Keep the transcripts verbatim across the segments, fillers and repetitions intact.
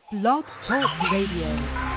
Blog Talk Radio.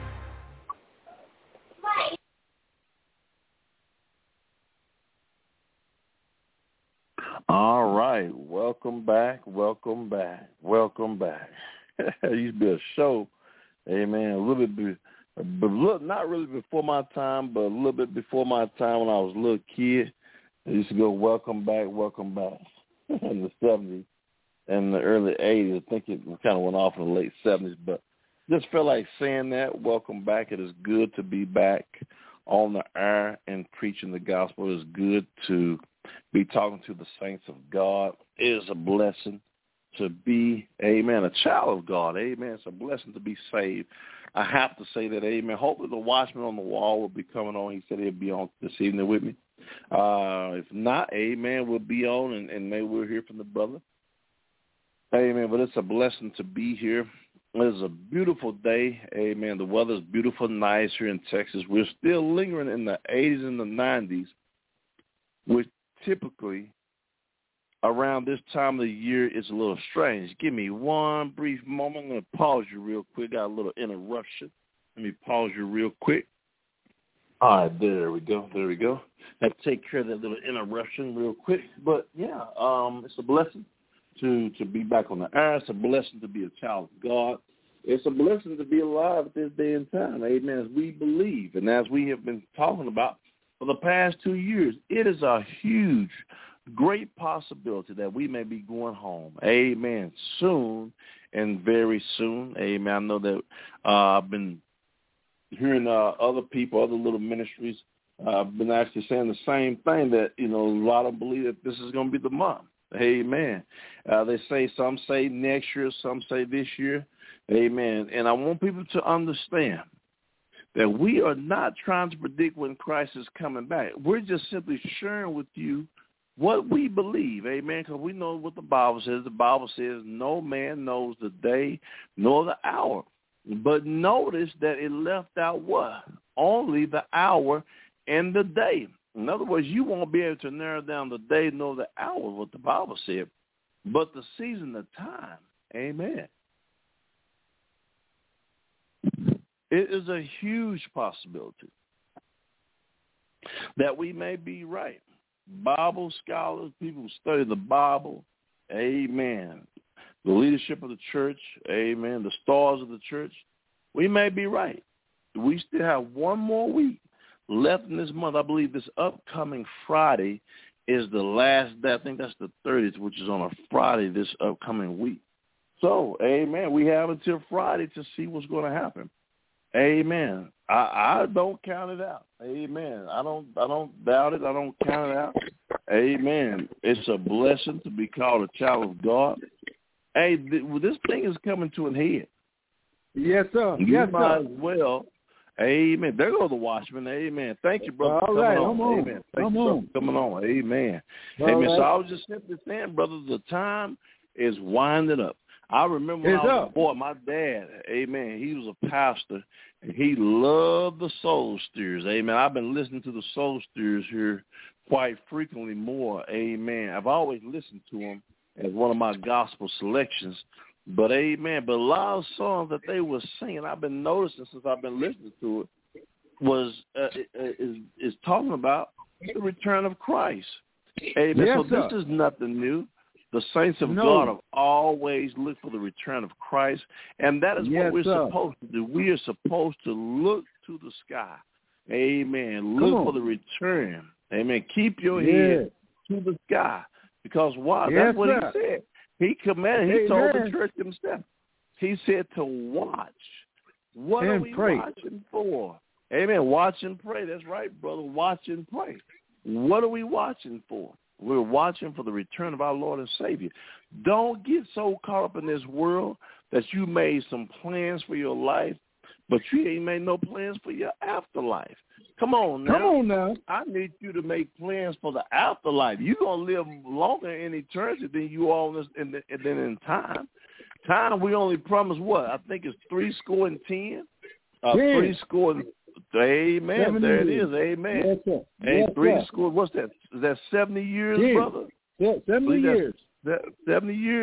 All right, welcome back, welcome back, welcome back. It used to be a show, amen, a little bit, be, but look, not really before my time, but a little bit before my time when I was a little kid. I used to go, welcome back, welcome back, in the seventies and the early eighties. I think it kind of went off in the late seventies, but just felt like saying that, welcome back. It is good to be back on the air and preaching the gospel. It is good to be talking to the saints of God. It is a blessing to be, amen, a child of God. Amen. It's a blessing to be saved. I have to say that, amen. Hopefully the watchman on the wall will be coming on. He said he'll be on this evening with me. Uh, if not, amen, we'll be on, and, and maybe we'll hear from the brother. Amen. But it's a blessing to be here. It is a beautiful day. Amen. The weather is beautiful, nice here in Texas. We're still lingering in the eighties and the nineties, which typically around this time of the year is a little strange. Give me one brief moment. I'm going to pause you real quick. Got a little interruption. Let me pause you real quick. All right, there we go. There we go. Have to take care of that little interruption real quick. But, yeah, um, it's a blessing to, to be back on the air. It's a blessing to be a child of God. It's a blessing to be alive at this day and time. Amen. As we believe and as we have been talking about for the past two years, it is a huge, great possibility that we may be going home. Amen. Soon and very soon. Amen. I know that uh, I've been hearing uh, other people, other little ministries, uh, been actually saying the same thing, that, you know, a lot of them believe that this is going to be the month. Amen. Uh, they say, some say next year, some say this year. Amen. And I want people to understand that we are not trying to predict when Christ is coming back. We're just simply sharing with you what we believe, amen, because we know what the Bible says. The Bible says no man knows the day nor the hour. But notice that it left out what? Only the hour and the day. In other words, you won't be able to narrow down the day nor the hour, what the Bible said, but the season, the time, amen. It is a huge possibility that we may be right. Bible scholars, people who study the Bible, amen. The leadership of the church, amen. The stars of the church, we may be right. We still have one more week left in this month. I believe this upcoming Friday is the last day. I think that's the thirtieth, which is on a Friday this upcoming week. So, amen, we have until Friday to see what's going to happen. Amen. I, I don't count it out. Amen. I don't I don't doubt it. I don't count it out. Amen. It's a blessing to be called a child of God. Hey, th- this thing is coming to an head. Yes, sir. You yes, might sir. as well. Amen. There go the watchman. Amen. Thank you, brother, All for coming right, on. come on. Amen. Thank come you, brother, on. for coming on. Amen. All Amen. right. So I was just simply saying, brother, the time is winding up. I remember when It's I was up. a boy, my dad, amen, he was a pastor, and he loved the soul steers. Amen. I've been listening to the soul steers here quite frequently more. Amen. I've always listened to them as one of my gospel selections. But, amen, but a lot of songs that they were singing, I've been noticing since I've been listening to it, was uh, is, is talking about the return of Christ. Amen. Yes, so sir. this is nothing new. The saints of No. God have always looked for the return of Christ, and that is Yes, what we're sir. supposed to do. We are supposed to look to the sky. Amen. Come Look on. for the return. Amen. Keep your Yeah. head to the sky, because why? Yes, That's what sir. he said. He commanded. He Amen. told the church himself. He said to watch. What And are we pray. watching for? Amen. Watch and pray. That's right, brother. Watch and pray. What are we watching for? We're watching for the return of our Lord and Savior. Don't get so caught up in this world that you made some plans for your life, but you ain't made no plans for your afterlife. Come on now. Come on now. I need you to make plans for the afterlife. You're going to live longer in eternity than you are in, this, in, the, than in time. Time, we only promise what? I think it's three score and ten. Uh, ten. Three score and Amen. seventy There it years. is. Amen. Yes, sir. Hey, Yes, three sir. score. What's that? Is that seventy years, ten. brother? Yeah, seventy Believe that's- years. that seventy years.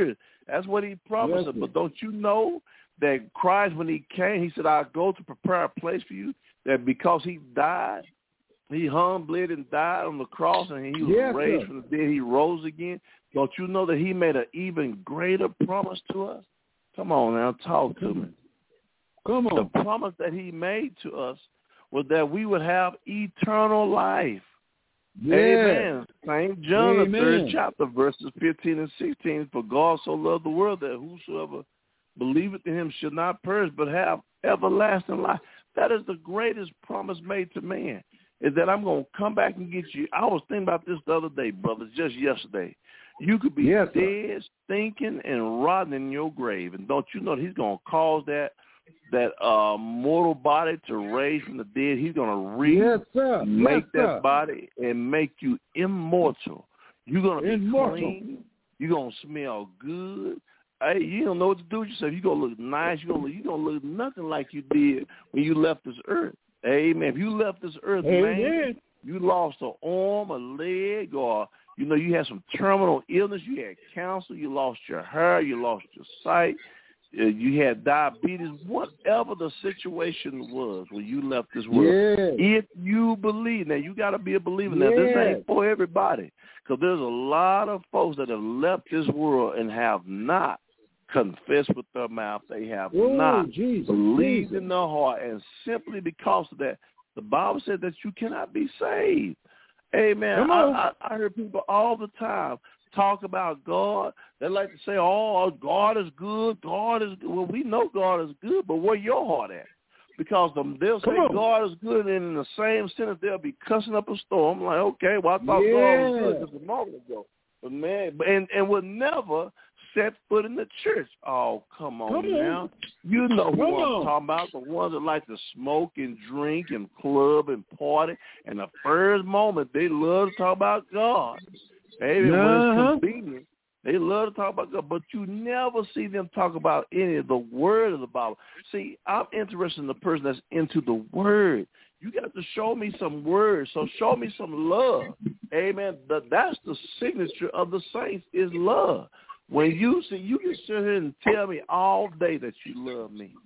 That's what he promised Yes, us. But don't you know that Christ, when he came, he said, I'll go to prepare a place for you, that because he died, he hung, bled, and died on the cross, and he was yes, raised sir. from the dead. He rose again. Don't you know that he made an even greater promise to us? Come on now, talk to me. Come on. The promise that he made to us was that we would have eternal life. Yes. Amen. Saint John, Amen. the third chapter, verses fifteen and sixteen. For God so loved the world that whosoever believeth in him should not perish but have everlasting life. That is the greatest promise made to man, is that I'm going to come back and get you. I was thinking about this the other day, brothers, just yesterday. You could be yes, dead, stinking, and rotten in your grave. And don't you know that he's going to cause that that uh, mortal body to raise from the dead? He's going to re yes, sir. make yes, that sir. body and make you immortal. You're going to be Immortal. clean. You're going to smell good. Hey, you don't know what to do with yourself. You're going to look nice. You're going to you're gonna look nothing like you did when you left this earth. Amen. If you left this earth, Amen. man, you lost an arm, a leg, or, you know, you had some terminal illness. You had cancer. You lost your hair. You lost your sight. Uh, you had diabetes. Whatever the situation was when you left this world, Yes. if you believe, now you got to be a believer. Now, this Yes. ain't for everybody, because there's a lot of folks that have left this world and have not confessed with their mouth. They have Oh, not Jesus, believed Jesus. in their heart, and simply because of that, the Bible said that you cannot be saved. Amen. Come I, on. I, I hear people all the time talk about God. They like to say, oh, God is good. God is good. Well, we know God is good, but where your heart at? Because the, they'll say Come on. God is good, and in the same sentence, they'll be cussing up a storm. I'm like, okay, well, I thought Yeah. God was good just a moment ago. But, man, and, and would never set foot in the church. Oh, come on Come on. now. You know who Come I'm on. talking about, the ones that like to smoke and drink and club and party. And the first moment, they love to talk about God. Hey, Uh-huh. when it's convenient, they love to talk about God, but you never see them talk about any of the word of the Bible. See, I'm interested in the person that's into the word. You got to show me some words, so show me some love. Amen. That's the signature of the saints, is love. When you see, you can sit here and tell me all day that you love me.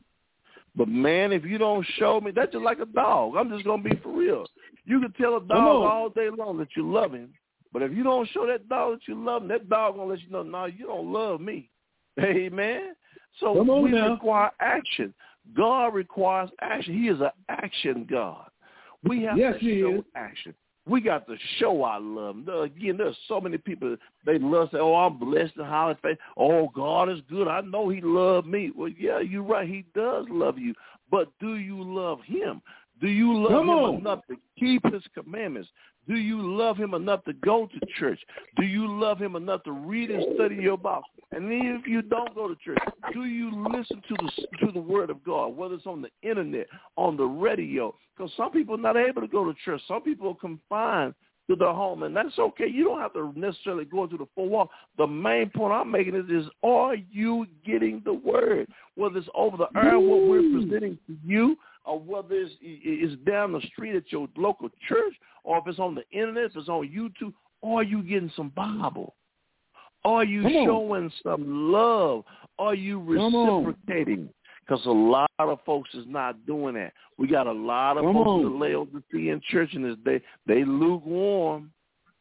But, man, if you don't show me, that's just like a dog. I'm just going to be for real. You can tell a dog all day long that you love him, but if you don't show that dog that you love him, that dog going to let you know, no, you don't love me. Amen? So we now. require action. God requires action. He is an action God. We have Yes, to he show is. action. We got to show our love. Again, there's so many people, they love to say, oh, I'm blessed and highly favored. Oh, God is good. I know he loved me. Well, yeah, you're right. He does love you. But do you love him? Do you love Come him on. enough to keep his commandments? Do you love him enough to go to church? Do you love him enough to read and study your Bible? And even if you don't go to church, do you listen to the to the word of God, whether it's on the internet, on the radio? Because some people are not able to go to church. Some people are confined to their home, and that's okay. You don't have to necessarily go into the four walls. The main point I'm making is, is are you getting the word? Whether it's over the air, what we're presenting to you, or whether it's, it's down the street at your local church, or if it's on the internet, if it's on YouTube, are you getting some Bible? Are you showing some love? Are you reciprocating? Because a lot of folks is not doing that. We got a lot of Come folks on. in the Laodicean church in this day. They lukewarm.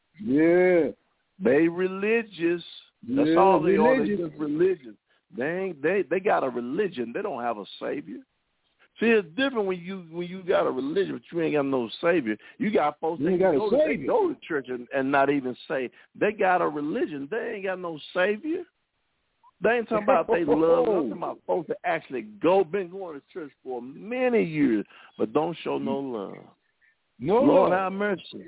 Yeah. They religious. That's Yeah, all they are. They religious. just religious. They ain't, they they got a religion. They don't have a savior. See, it's different when you when you got a religion, but you ain't got no savior. You got folks You that ain't got a go, to, they savior. go to church and, and not even say they got a religion. They ain't got no savior. They ain't talking about they love. I'm talking about folks that actually go, been going to church for many years, but don't show no love. No Lord, love. have mercy.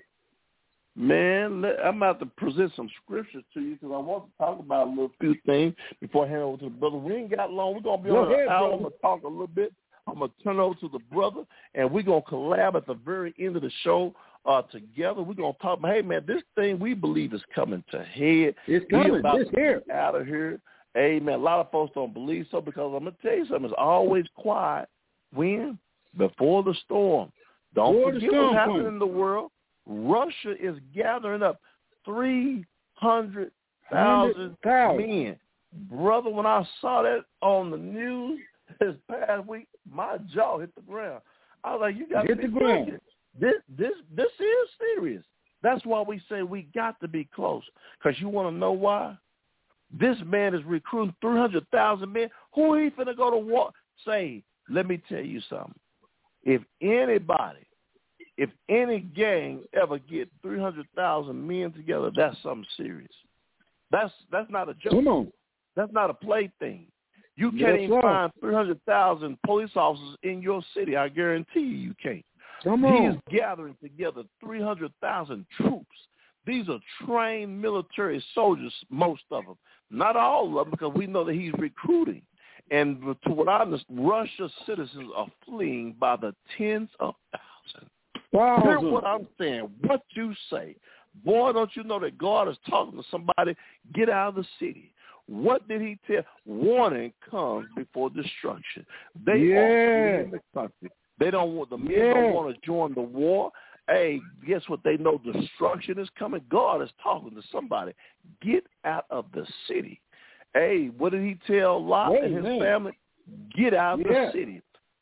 Man, let, I'm about to present some scriptures to you because I want to talk about a little few things before I hand over to the brother. We ain't got long. We're going to be Go on ahead, an hour. brother. I'm going to talk a little bit. I'm going to turn over to the brother, and we're going to collab at the very end of the show uh, together. We're going to talk about, hey, man, this thing we believe is coming to head. It's We coming. about It's to here. get out of here. Amen. A lot of folks don't believe so because I'm going to tell you something. It's always quiet. When? Before the storm. Don't Before the forget storm what's happening comes. in the world. Russia is gathering up three hundred thousand men. Brother, when I saw that on the news this past week, my jaw hit the ground. I was like, you got to be close. This, this, this is serious. That's why we say we got to be close. Because you want to know why? This man is recruiting three hundred thousand men. Who he finna go to war? Say, let me tell you something. If anybody, if any gang ever get three hundred thousand men together, that's something serious. That's that's not a joke. Come on. That's not a plaything. You can't That's even right. find three hundred thousand police officers in your city. I guarantee you, you can't. Come on. He is gathering together three hundred thousand troops. These are trained military soldiers, most of them. Not all of them, because we know that he's recruiting. And to what I understand, Russia's citizens are fleeing by the tens of thousands. Thousands. Hear what I'm saying, what you say. Boy, don't you know that God is talking to somebody, get out of the city. What did he tell? Warning comes before destruction. They Yeah. are fleeing the country. They don't want, the men Yeah. don't want to join the war. Hey, guess what? They know destruction is coming. God is talking to somebody. Get out of the city. Hey, what did he tell Lot Wait, and his man. family? Get out of Yeah. the city.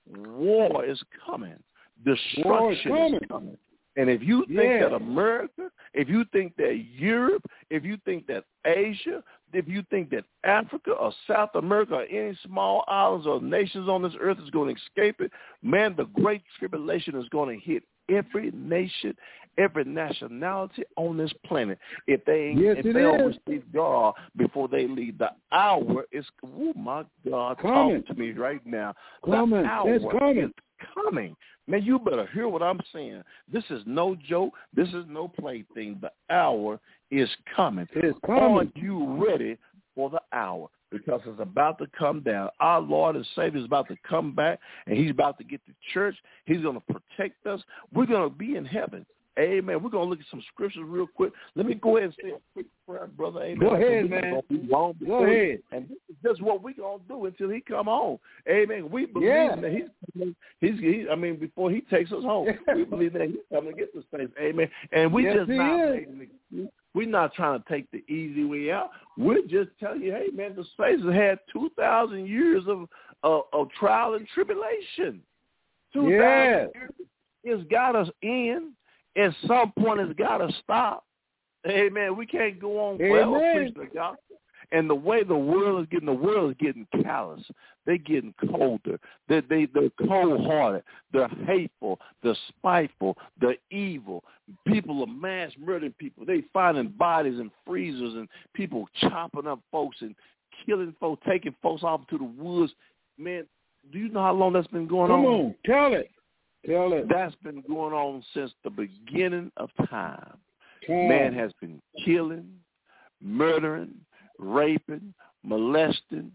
War is coming. War is Destruction coming. is coming. And if you think Yeah. that America, if you think that Europe, if you think that Asia, if you think that Africa or South America or any small islands or nations on this earth is going to escape it, man, the great tribulation is going to hit every nation, every nationality on this planet. If they ain't, Yes, if it they don't is. receive God before they leave, the hour is, oh my God, Coming. talk to me right now. Coming. The hour It's coming. is coming. Man, you better hear what I'm saying. This is no joke. This is no plaything. The hour is coming. It's Are coming. you ready for the hour? Because it's about to come down. Our Lord and Savior is about to come back, and he's about to get the church. He's going to protect us. We're going to be in heaven. Amen. We're going to look at some scriptures real quick. Let me go ahead and say a quick prayer, brother. Amen. Go ahead, We're man. gonna be long Go before he- ahead. And this is just what we're going to do until he come home. Amen. We believe Yeah. that he's, he's he, I mean, before he takes us home, we believe that he's coming to get this thing. Amen. And we Yes, just he not is. making the excuse. We're not trying to take the easy way out. We're just telling you, hey, man, the space has had two thousand years of, of, of trial and tribulation. two thousand Yeah. years. It's got us in. At some point, it's got to stop. Amen. We can't go on forever Amen. preaching the gospel. And the way the world is getting, the world is getting callous. They're getting colder. They, they, they're cold-hearted. They're hateful. They're spiteful. They're evil. People are mass murdering people. They finding bodies in freezers and people chopping up folks and killing folks, taking folks off to the woods. Man, do you know how long that's been going Come on? on. Tell it. Tell it. That's been going on since the beginning of time. Come. Man has been killing, murdering, raping, molesting,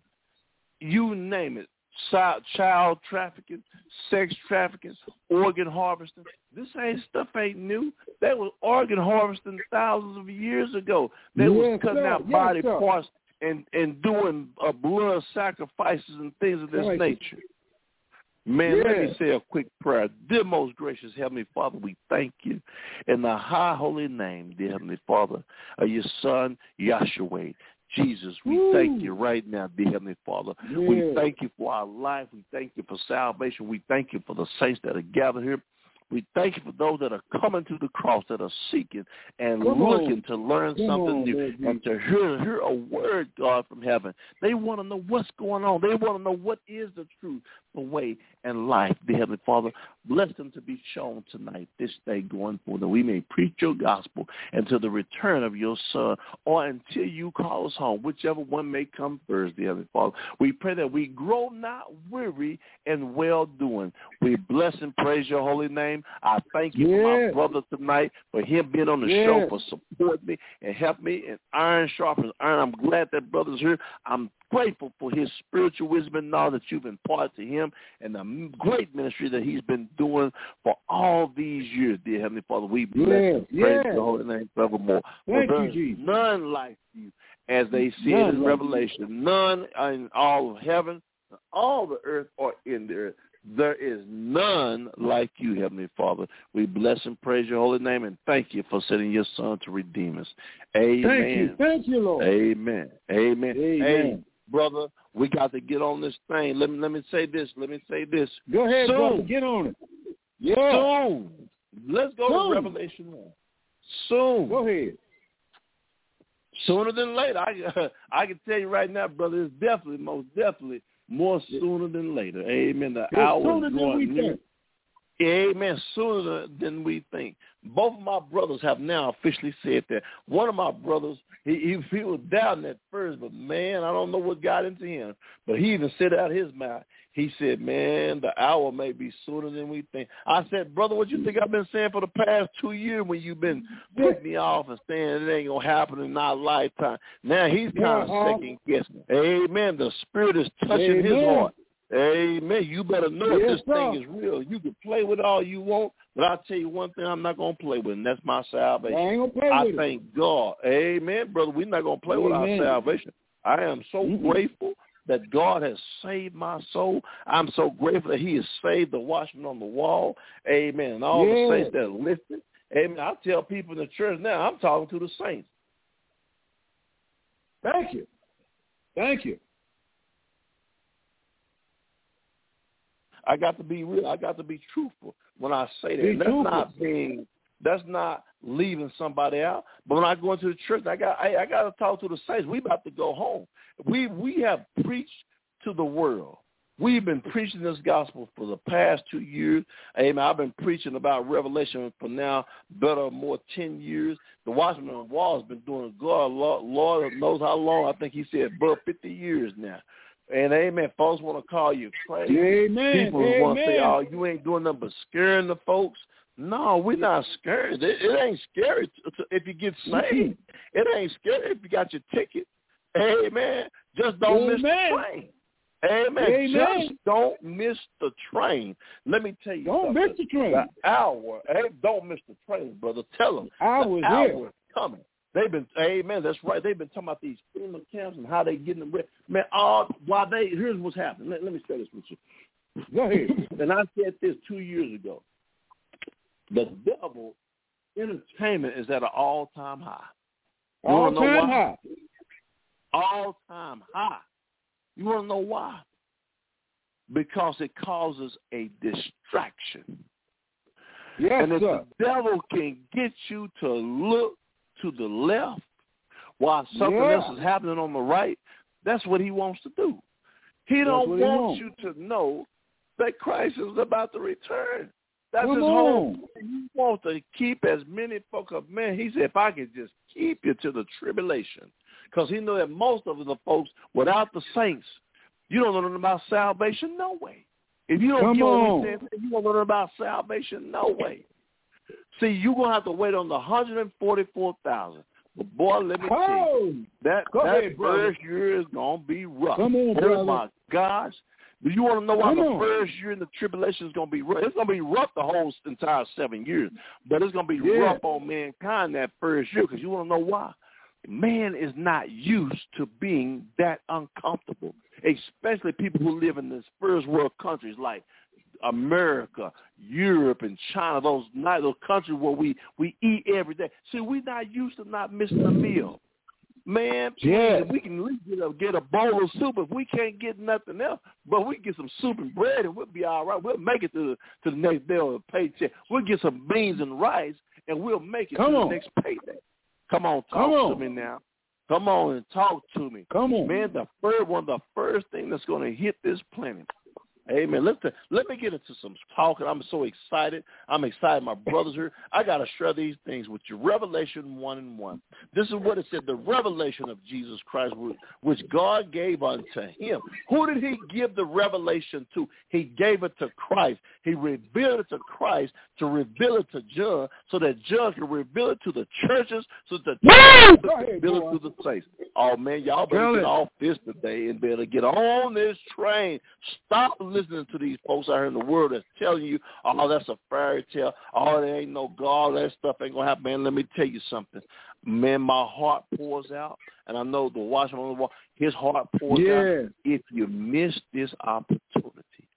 you name it, child, child trafficking, sex trafficking, organ harvesting. This ain't stuff ain't new. They was organ harvesting thousands of years ago. They Yes, was cutting sir. out Yes, body sir. parts and, and doing uh, blood sacrifices and things of this Right. nature. Man, let me Yeah. say a quick prayer. Dear most gracious Heavenly Father, we thank you in the high holy name, dear Heavenly Father, of your Son, Yahshua, Jesus. We Woo. thank you right now, dear Heavenly Father. Yeah. We thank you for our life. We thank you for salvation. We thank you for the saints that are gathered here. We thank you for those that are coming to the cross, that are seeking and Come on. looking to learn Come something on, new Lord and to hear, hear a word, God, from heaven. They want to know what's going on. They want to know what is the truth, the way, and life, dear Heavenly Father. Bless them to be shown tonight, this day going forward, that we may preach your gospel until the return of your Son or until you call us home, whichever one may come first, dear Heavenly Father. We pray that we grow not weary in well-doing. We bless and praise your holy name. I thank you for my Yes. brother tonight, for him being on the Yes. show, for supporting me and helping me. And iron sharpens iron. I'm glad that brother's here. I'm grateful for his spiritual wisdom and knowledge that you've imparted to him and the great ministry that he's been doing for all these years, dear Heavenly Father. We bless Yes. and praise Yes. your holy name forevermore. Thank For you, there is Jesus. none like you, as they see None it in like Revelation. None in all of heaven, all the earth, or in the earth. There is none like you, Heavenly Father. We bless and praise your holy name and thank you for sending your son to redeem us. Amen. Thank you. Thank you, Lord. Amen. Amen. Amen. Hey, brother, we got to get on this thing. Let me let me say this. Let me say this. Go ahead, Soon. brother. Get on it. Yeah. Soon. Let's go Soon. to Revelation one. Soon. Go ahead. Sooner than later. I, I can tell you right now, brother, it's definitely, most definitely, more sooner than later. Amen. The It's hour sooner is than we drawing near. think. Amen. Sooner than we think. Both of my brothers have now officially said that. One of my brothers, he, he, he was doubting at first, but, man, I don't know what got into him. But he even said out his mouth, he said, man, the hour may be sooner than we think. I said, brother, what you think I've been saying for the past two years when you've been putting me off and saying it ain't going to happen in our lifetime? Now he's kind of Uh-huh. second guessing. Amen. The Spirit is touching Amen. his heart. Amen. You better know Yes, if this sir. thing is real. You can play with it all you want, but I'll tell you one thing I'm not going to play with, and that's my salvation. I ain't gonna play I with it. thank God. Amen, brother. We're not going to play with our Amen. salvation. I am so Mm-mm. grateful that God has saved my soul. I'm so grateful that he has saved the watchman on the wall. Amen. And all Yeah. the saints that are listening. Amen. I tell people in the church now, I'm talking to the saints. Thank you. Thank you. I got to be real. I got to be truthful when I say that. Be And that's truthful. not being, that's not leaving somebody out. But when I go into the church, I got, I, I got to talk to the saints. We about to go home. We we have preached to the world. We've been preaching this gospel for the past two years. Amen. I've been preaching about Revelation for now better or more ten years. The Watchman on the Wall has been doing it. God, Lord, Lord knows how long. I think he said above fifty years now. And amen, folks want to call you crazy. Amen. People Amen. want to say, oh, you ain't doing nothing but scaring the folks. No, we're not scared. It, it ain't scary to, to, if you get saved. It ain't scary if you got your ticket. Amen. Just don't miss the Amen. train. Amen. Amen. Just don't miss the train. Let me tell you Don't something. miss the train. The hour. Hey, don't miss the train, brother. Tell them. I the was hour here. is coming. They've been, amen, that's right. They've been talking about these FEMA camps and how they getting them ready. Man, all, while they, here's what's happening. Let, let me say this with you. Go ahead. And I said this two years ago. The devil entertainment is at an all-time high. You All wanna know time why? high. All-time high. You want to know why? Because it causes a distraction. Yes, and if sir. the devil can get you to look to the left while something Yeah. else is happening on the right, that's what he wants to do. He That's don't what he want wants. you to know that Christ is about to return. That's Come his whole. on. He wants to keep as many folk up. Man, he said, if I could just keep you to the tribulation, because he knew that most of the folks, without the saints, you don't know nothing about salvation, no way. If you don't Come get what on. we said, you don't know nothing about salvation, no way. See, you're going to have to wait on the one hundred forty-four thousand. But, boy, let me tell you, Oh, that, go that ahead, brother. first year is going to be rough. Come on, Oh, brother. my gosh. Do you want to know why Come the on. first year in the tribulation is going to be rough? It's going to be rough the whole entire seven years. But it's going to be Yeah. rough on mankind that first year, because you want to know why? Man is not used to being that uncomfortable, especially people who live in these first world countries like America, Europe, and China, those nice those countries where we, we eat every day. See, we're not used to not missing a meal. Man, please, Yeah. we can at least get a, get a bowl of soup. If we can't get nothing else, but we can get some soup and bread and we'll be all right. We'll make it to the, to the next day of the paycheck. We'll get some beans and rice, and we'll make it Come to on. the next payday. Come on, talk Come on. to me now. Come on and talk to me. Come on. Man, the first one, the first thing that's going to hit this planet. Amen. Let, the, let me get into some talking. I'm so excited. I'm excited. My brothers here. I got to share these things with you. Revelation one and one. This is what it said, the revelation of Jesus Christ, which God gave unto him. Who did he give the revelation to? He gave it to Christ. He revealed it to Christ to reveal it to John so that John can reveal it to the churches so that the churches Go can ahead, reveal boy. it to the saints. Oh, man, y'all better Tell get it. off this today and better get on this train. Stop listening to these folks out here in the world that's telling you, oh, that's a fairy tale. Oh, there ain't no God. That stuff ain't going to happen. Man, let me tell you something. Man, my heart pours out, and I know the watchman on the wall, his heart pours Yeah. out. If you miss this opportunity,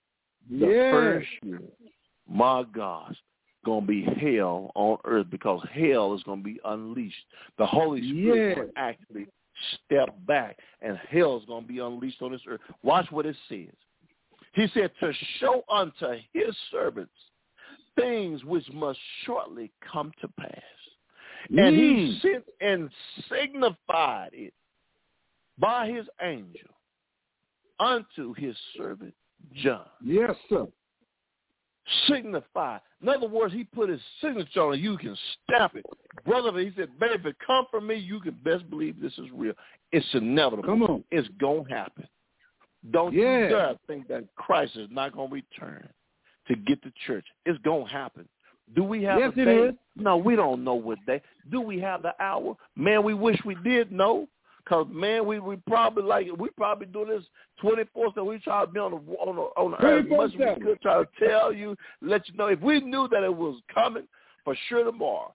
the Yes. first year, my gosh, going to be hell on earth because hell is going to be unleashed. The Holy Spirit Yes. is going to actually step back, and hell is going to be unleashed on this earth. Watch what it says. He said, to show unto his servants things which must shortly come to pass. Mm. And he sent and signified it by his angel unto his servant John. Yes, sir. Signify. In other words, he put his signature on it. You can stamp it. Brother, he said, baby, if it come from me, you can best believe this is real. It's inevitable. Come on. It's going to happen. Don't Yeah. you dare think that Christ is not going to return to get the church. It's going to happen. Do we have Yes, a it day? is. No, we don't know what day. Do we have the hour? Man, we wish we did know. Because, man, we, we probably like we probably do this twenty-four seven. We try to be on the on the, on the earth as much as we could, try to tell you, let you know. If we knew that it was coming for sure tomorrow,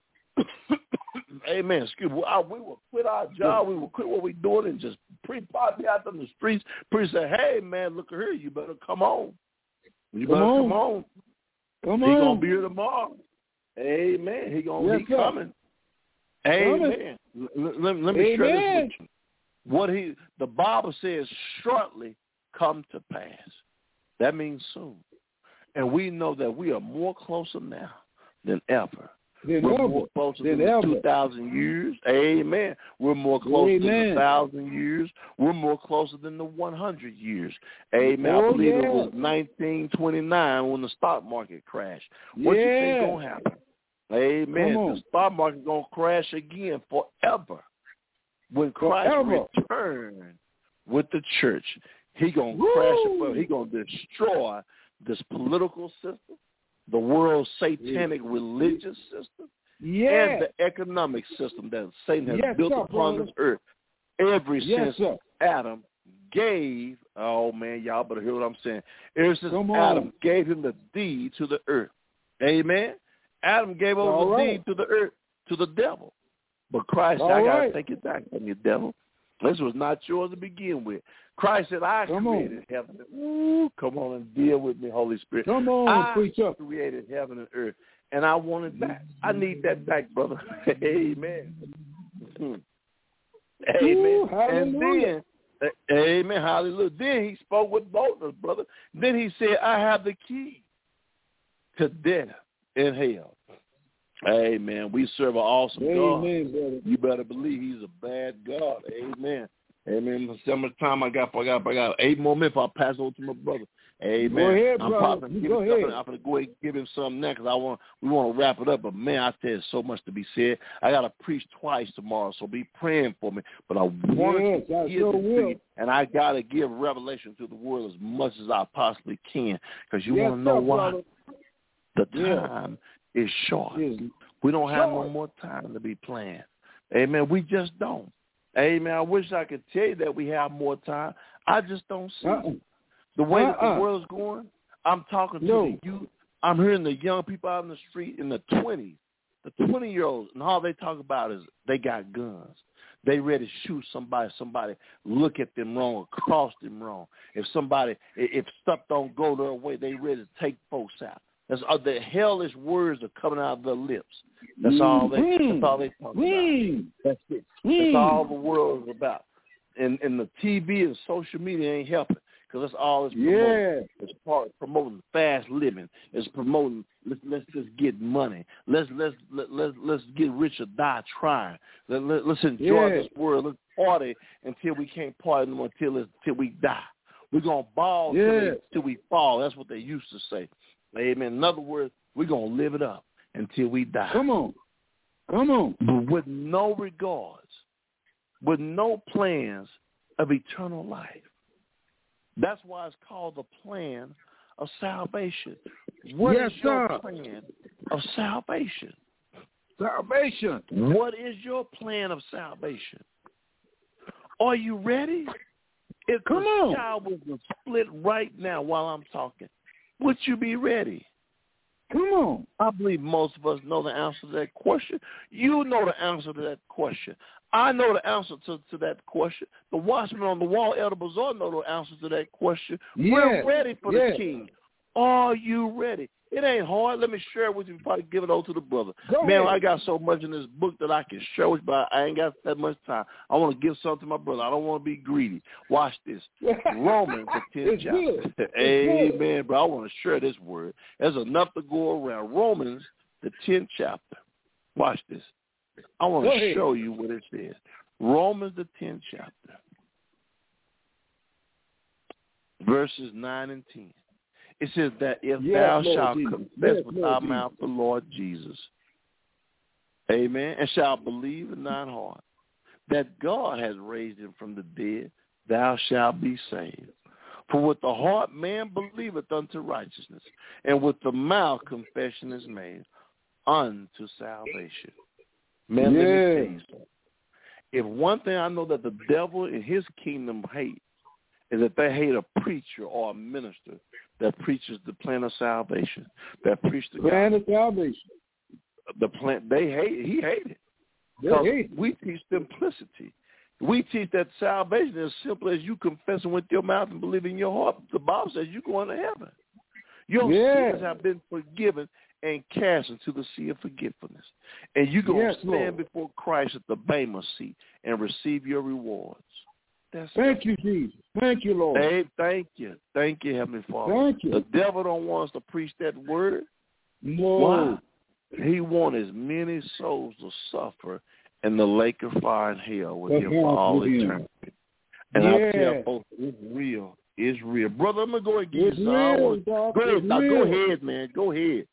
amen, excuse me, I, we will quit our job, we will quit what we're doing and just pre-party out in the streets, pre say, hey, man, look here, you better come on. You Come better on. come on. Come He on. going to be here tomorrow. Amen. He going to Yes, be sir. coming. Amen. Let, let, let me share this with you. What he, the Bible says, shortly come to pass. That means soon. And we know that we are more closer now than ever. Than We're ever. more closer than than ever. two thousand years. Amen. We're more closer Amen. than one thousand years. We're more closer than the one hundred years. Amen. Oh, I believe yeah. it was nineteen twenty-nine when the stock market crashed. What do you think Yeah. going to happen? Amen. Come on. The stock market going to crash again forever. When Christ Forever. returns with the church, he going to Woo. crash it forever. He going to destroy this political system, the world's satanic religious system, Yes. and the economic system that Satan has Yes, built sir, upon brother. this earth ever Yes, since sir. Adam gave, oh, man, y'all better hear what I'm saying, ever since Come on. Adam gave him the deed to the earth. Amen? Adam gave over All the right. deed to the earth, to the devil. But Christ said, All I got to right. take it back from you, devil. This was not yours to begin with. Christ said, I Come created on. heaven. Ooh, come on and deal with me, Holy Spirit. Come on, I preacher. created heaven and earth, and I want it back. I need that back, brother. Amen. Amen. Ooh, And hallelujah. then, uh, amen, hallelujah. Then he spoke with boldness, brother. Then he said, I have the key to death and hell. Amen. We serve an awesome God. Amen, brother. You better believe he's a bad God. Amen. Amen. How much time I got? I got, I got eight more minutes. I'll pass over to my brother. Amen. Go ahead, I'm brother. probably You give go him something. ahead. I'm gonna go ahead and give him something now because I want we want to wrap it up. But man, I tell you, so much to be said. I got to preach twice tomorrow, so be praying for me. But I wanted Yes, I to give sure it to will. you, and I got to give revelation to the world as much as I possibly can because you Yes, want to know sir, why brother. the Yeah. time is short. Yes. We don't have no Short. more time to be playing. Amen. We just don't. Amen. I wish I could tell you that we have more time. I just don't see Uh-uh. it. The way that Uh-uh. the world's going, I'm talking to No. the youth. I'm hearing the young people out in the street in the twenties, the twenty-year-olds, and all they talk about is they got guns. They ready to shoot somebody. Somebody look at them wrong or cross them wrong. If somebody, if stuff don't go their way, they ready to take folks out. That's uh, the hellish words are coming out of their lips. That's all they. Mm. That's all they talk about. Mm. That's it. Mm. That's all the world is about. And and the T V and social media ain't helping because that's all it's promoting. Yeah. It's part promoting fast living. It's promoting let's let's just get money. Let's let's let, let's let's get rich or die trying. Let, let, let's enjoy Yeah. this world. Let's party until we can't party anymore until until we die. We're gonna ball till, Yeah. they, till we fall. That's what they used to say. Amen. In other words, we're going to live it up until we die. Come on. Come on. But with no regards, with no plans of eternal life. That's why it's called the plan of salvation. What Yes, is your sir. plan of salvation? Salvation. What is your plan of salvation? Are you ready? If Come the on. sky was to split right now while I'm talking, would you be ready? Come on. I believe most of us know the answer to that question. You know the answer to that question. I know the answer to, to that question. The watchman on the wall, Elder Bazaar, know the answer to that question. Yes. We're ready for Yes. the King. Are you ready? It ain't hard. Let me share it with you before I give it over to the brother. Go Man, ahead. I got so much in this book that I can share with you, but I ain't got that much time. I want to give something to my brother. I don't want to be greedy. Watch this. Romans, the tenth It's chapter. good. Amen, It's bro. I want to share this word. There's enough to go around. Romans, the tenth chapter. Watch this. I want Go to ahead. show you what it says. Romans, the tenth chapter, verses nine and ten. It says that if Yes, thou Lord shalt Jesus. confess Yes, with Lord thy mouth the Lord Jesus, amen, and shalt believe in thine heart that God has raised him from the dead, thou shalt be saved. For with the heart man believeth unto righteousness, and with the mouth confession is made unto salvation. Man, Yeah. let me tell you something. If one thing I know that the devil and his kingdom hate is that they hate a preacher or a minister that preaches the plan of salvation, that preaches the Plan gospel. of salvation. The plan, they hate it. He hated it. They Because hate it. we teach simplicity. We teach that salvation is as simple as you confessing with your mouth and believing in your heart. The Bible says you're going to heaven. Your Yeah. sins have been forgiven and cast into the sea of forgetfulness. And you're going Yes, to stand Lord. before Christ at the Bema seat and receive your rewards. That's Thank you, Jesus. Thank you, Lord. Hey, thank you. Thank you, Heavenly Father. Thank you. The devil don't want us to preach that word. No. Why? He wants as many souls to suffer in the lake of fire and hell with That's him for right, all with him. eternity. And Yeah. I tell folks, it's real. It's real. Brother, I'm going to go and give It's you some. I real, want- dog. Go ahead, It's now, go real. ahead, man. Go ahead.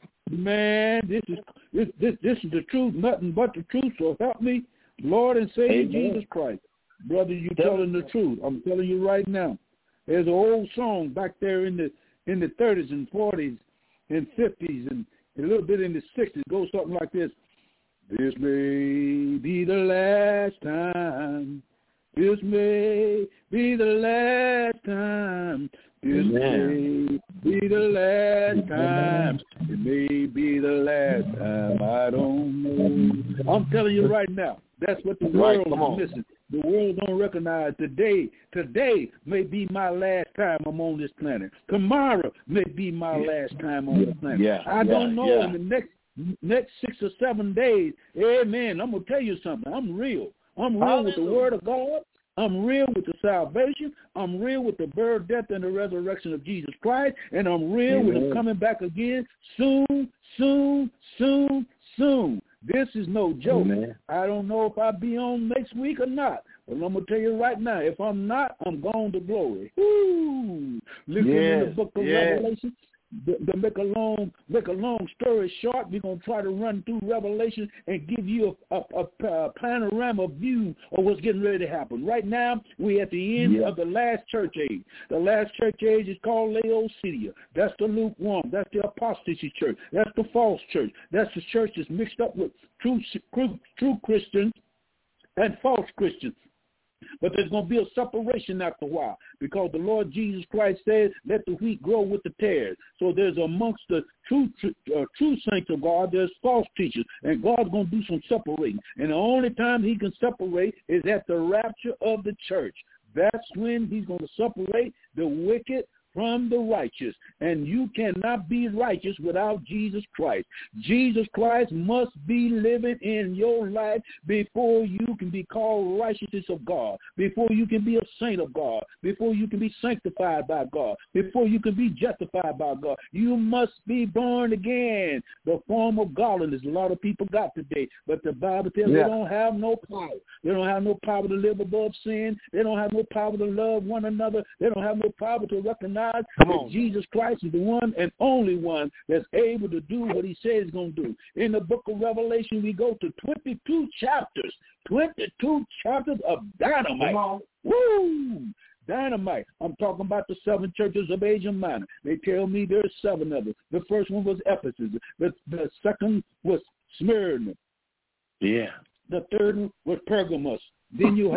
Man, this is this this this is the truth, nothing but the truth. So help me, Lord and Savior Amen. Jesus Christ. Brother, you Tell telling the truth. I'm telling you right now. There's an old song back there in the in the thirties and forties and fifties and a little bit in the sixties. It goes something like this. This may be the last time. This may be the last time. This Amen. may be the last time. It may be the last time. I don't know. I'm telling you right now, that's what the Right, world come is on. missing. The world don't recognize today. Today may be my last time I'm on this planet. Tomorrow may be my last time on this planet. Yeah, I yeah, don't know yeah. in the next next six or seven days. Amen. I'm gonna tell you something. I'm real. I'm real with the Hallelujah. word of God. I'm real with the salvation. I'm real with the birth, death, and the resurrection of Jesus Christ. And I'm real with him Amen. coming back again soon, soon, soon, soon. This is no joke. Amen. I don't know if I'll be on next week or not. But I'm going to tell you right now, if I'm not, I'm gone to glory. Woo! Listen in the Yes, book of yes. Revelation. To, to make a long make a long story short, we're gonna try to run through Revelation and give you a, a, a, a panorama view of what's getting ready to happen. Right now, we're at the end Yeah. of the last church age. The last church age is called Laodicea. That's the lukewarm. That's the apostasy church. That's the false church. That's the church that's mixed up with true true, true Christians and false Christians. But there's going to be a separation after a while because the Lord Jesus Christ says, let the wheat grow with the tares. So there's amongst the true uh, true saints of God, there's false teachers, and God's going to do some separating. And the only time he can separate is at the rapture of the church. That's when he's going to separate the wicked from the righteous. And you cannot be righteous without Jesus Christ. Jesus Christ must be living in your life before you can be called righteousness of God, before you can be a saint of God, before you can be sanctified by God, before you can be justified by God. You must be born again. The form of godliness a lot of people got today, but the Bible tells Yeah. they don't have no power. They don't have no power to live above sin. They don't have no power to love one another. They don't have no power to recognize Come that on. Jesus Christ is the one and only one that's able to do what he says he's going to do. In the book of Revelation, we go to twenty-two chapters, twenty-two chapters of dynamite. Come on. Woo! Dynamite. I'm talking about the seven churches of Asia Minor. They tell me there's seven of them. The first one was Ephesus. The, the second was Smyrna. Yeah. The third one was Pergamos. Then you have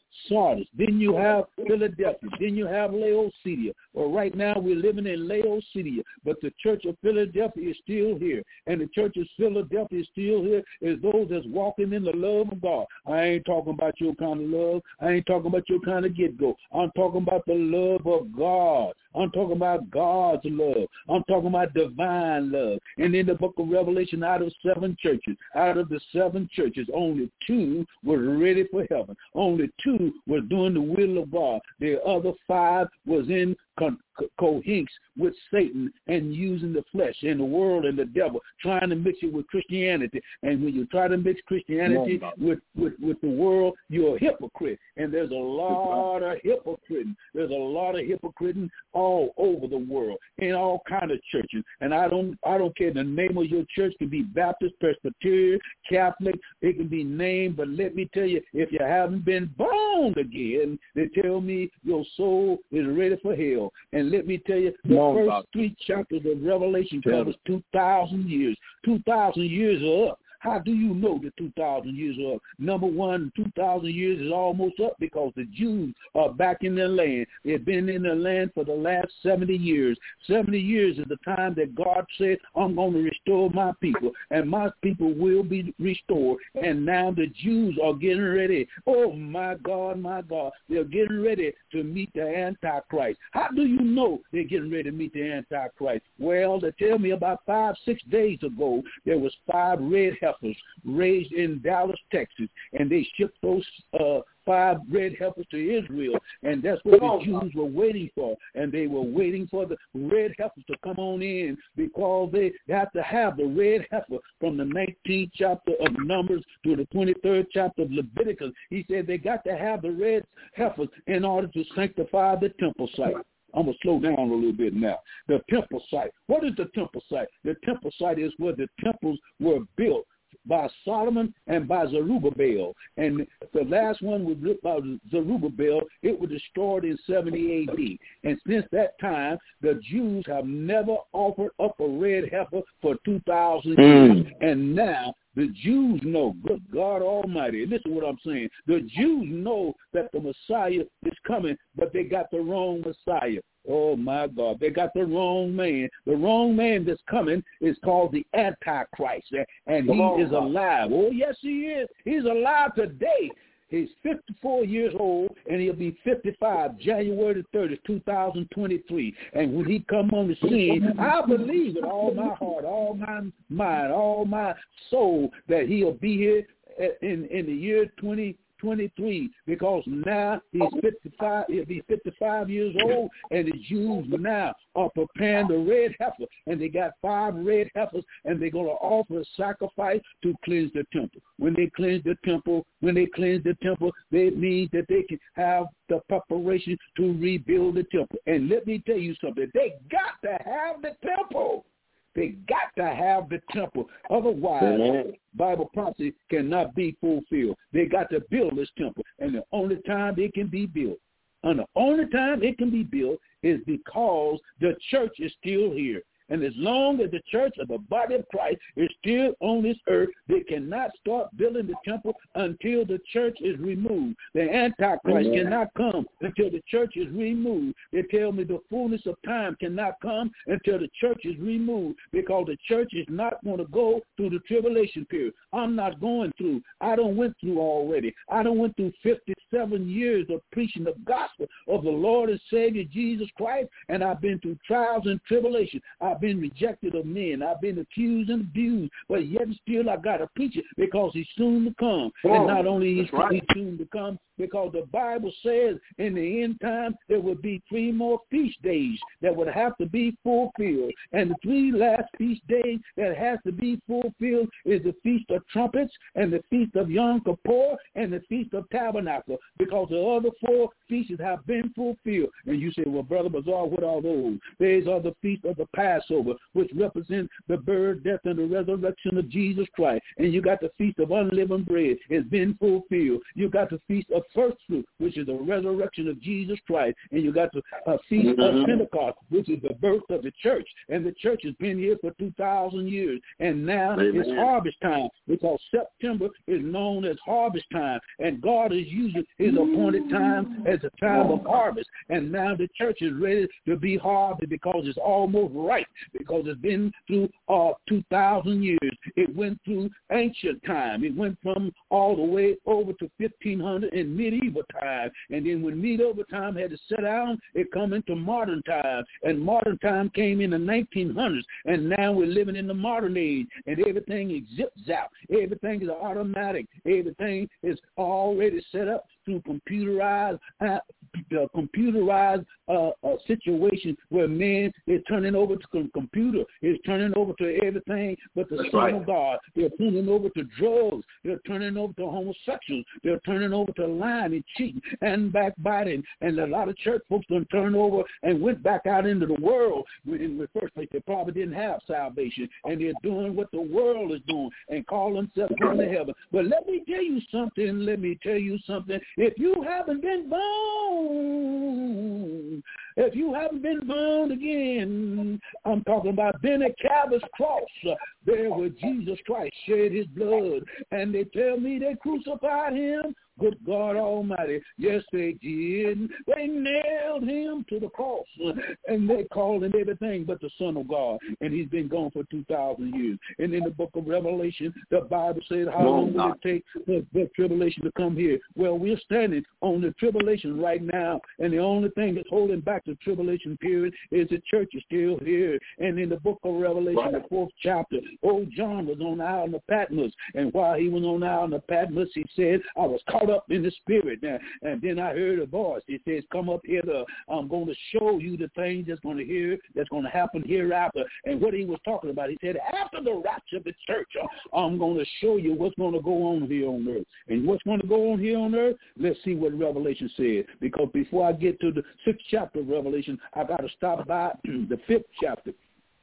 Sardis. Then you have Philadelphia. Then you have Laodicea. Well, right now we're living in Laodicea, but the church of Philadelphia is still here. And the church of Philadelphia is still here is those that's walking in the love of God. I ain't talking about your kind of love. I ain't talking about your kind of get-go. I'm talking about the love of God. I'm talking about God's love. I'm talking about divine love. And in the book of Revelation, out of seven churches, out of the seven churches, only two were ready for heaven. Only two were doing the will of God. The other five was in con- cohinks with Satan and using the flesh and the world and the devil, trying to mix it with Christianity. And when you try to mix Christianity with, with, with the world, you're a hypocrite. And there's a lot of hypocrite. There's a lot of hypocrite all over the world in all kind of churches. And I don't I don't care. The name of your church can be Baptist, Presbyterian, Catholic. It can be named. But let me tell you, if you haven't been born again, they tell me your soul is ready for hell. And let me tell you, the no, first God. three chapters of Revelation covers two thousand years. two thousand years are up. How do you know the two thousand years are up? Number one, two thousand years is almost up because the Jews are back in their land. They've been in their land for the last seventy years. seventy years is the time that God said, I'm going to restore my people, and my people will be restored. And now the Jews are getting ready. Oh, my God, my God. They're getting ready to meet the Antichrist. How do you know they're getting ready to meet the Antichrist? Well, they tell me about five, six days ago, there was five red heifers raised in Dallas, Texas, and they shipped those uh, five red heifers to Israel, and that's what the Jews were waiting for, and they were waiting for the red heifers to come on in because they have to have the red heifer from the nineteenth chapter of Numbers to the twenty-third chapter of Leviticus. He said they got to have the red heifers in order to sanctify the temple site. I'm going to slow down a little bit now. The temple site. What is the temple site? The temple site is where the temples were built by Solomon and by Zerubbabel. And the last one was built by Zerubbabel. It was destroyed in seventy A D. And since that time, the Jews have never offered up a red heifer for two thousand mm. years. And now the Jews know, good God Almighty, listen to what I'm saying. The Jews know that the Messiah is coming, but they got the wrong Messiah. Oh, my God. They got the wrong man. The wrong man that's coming is called the Antichrist, and he oh, is alive. Oh, yes, he is. He's alive today. He's fifty-four years old, and he'll be fifty-five January thirtieth, two thousand twenty-three. And when he come on the scene, I believe with all my heart, all my mind, all my soul that he'll be here in, in the year twenty twenty-three, because now he's fifty-five, he'll be fifty-five years old, and the Jews now are preparing the red heifer, and they got five red heifers, and they're going to offer a sacrifice to cleanse the temple. When they cleanse the temple, when they cleanse the temple, they mean that they can have the preparation to rebuild the temple. And let me tell you something, they got to have the temple. They got to have the temple. Otherwise, mm-hmm. Bible prophecy cannot be fulfilled. They got to build this temple. And the only time it can be built, and the only time it can be built is because the church is still here. And as long as the church of the body of Christ is still on this earth, they cannot start building the temple until the church is removed. The Antichrist Amen. Cannot come until the church is removed. They tell me the fullness of time cannot come until the church is removed, because the church is not going to go through the tribulation period. I'm not going through. I done went through already. I done went through fifty-seven years of preaching the gospel of the Lord and Savior Jesus Christ, and I've been through trials and tribulation. I've been rejected of men. I've been accused and abused, but yet still I got to preach it because he's soon to come. Oh, and not only he's right. soon to come, because the Bible says in the end time there will be three more feast days that would have to be fulfilled. And the three last feast days that has to be fulfilled is the Feast of Trumpets and the Feast of Yom Kippur and the Feast of Tabernacle, because the other four feasts have been fulfilled. And you say, well, Brother Bazaar, what are those? These are the Feast of the Passover. Passover, which represents the birth, death, and the resurrection of Jesus Christ. And you got the Feast of Unleavened Bread. It's been fulfilled. You got the Feast of First Fruit, which is the resurrection of Jesus Christ. And you got the uh, Feast mm-hmm. of Pentecost, which is the birth of the church. And the church has been here for two thousand years. And now Amen. It's harvest time, because September is known as harvest time. And God is using his appointed time as a time of harvest. And now the church is ready to be harvested, because it's almost right, because it's been through uh, two thousand years. It went through ancient time. It went from all the way over to fifteen hundred in medieval time. And then when medieval time had to sit down, it come into modern time. And modern time came in the nineteen hundreds. And now we're living in the modern age. And everything is zip-zap. Everything is automatic. Everything is already set up through computerized uh, uh, computerized uh, uh, situation where man is turning over to the computer, is turning over to everything but the That's Son right. of God. They're turning over to drugs. They're turning over to homosexuals. They're turning over to lying and cheating and backbiting. And a lot of church folks done turned over and went back out into the world. In the first place, they probably didn't have salvation, and they're doing what the world is doing and call themselves going to heaven. But let me tell you something. Let me tell you something. If you haven't been born, if you haven't been born again, I'm talking about been at Calvary's cross, there where Jesus Christ shed his blood, and they tell me they crucified him. Good God Almighty, yes they did. They nailed him to the cross, and they called him everything but the Son of God, and he's been gone for two thousand years. And in the book of Revelation, the Bible says, how no, long will not. it take the, the tribulation to come here? Well, we're standing on the tribulation right now, and the only thing that's holding back the tribulation period is the church is still here. And in the book of Revelation, right. the fourth chapter, old John was on the island of Patmos, and while he was on the island of Patmos, he said, I was caught up in the spirit. Now, and then I heard a voice. It says, come up here. To, I'm going to show you the things that's going to hear, that's going to happen hereafter. And what he was talking about, he said, after the rapture of the church, I'm going to show you what's going to go on here on earth. And what's going to go on here on earth? Let's see what Revelation said. Because before I get to the sixth chapter of Revelation, I got to stop by the fifth chapter.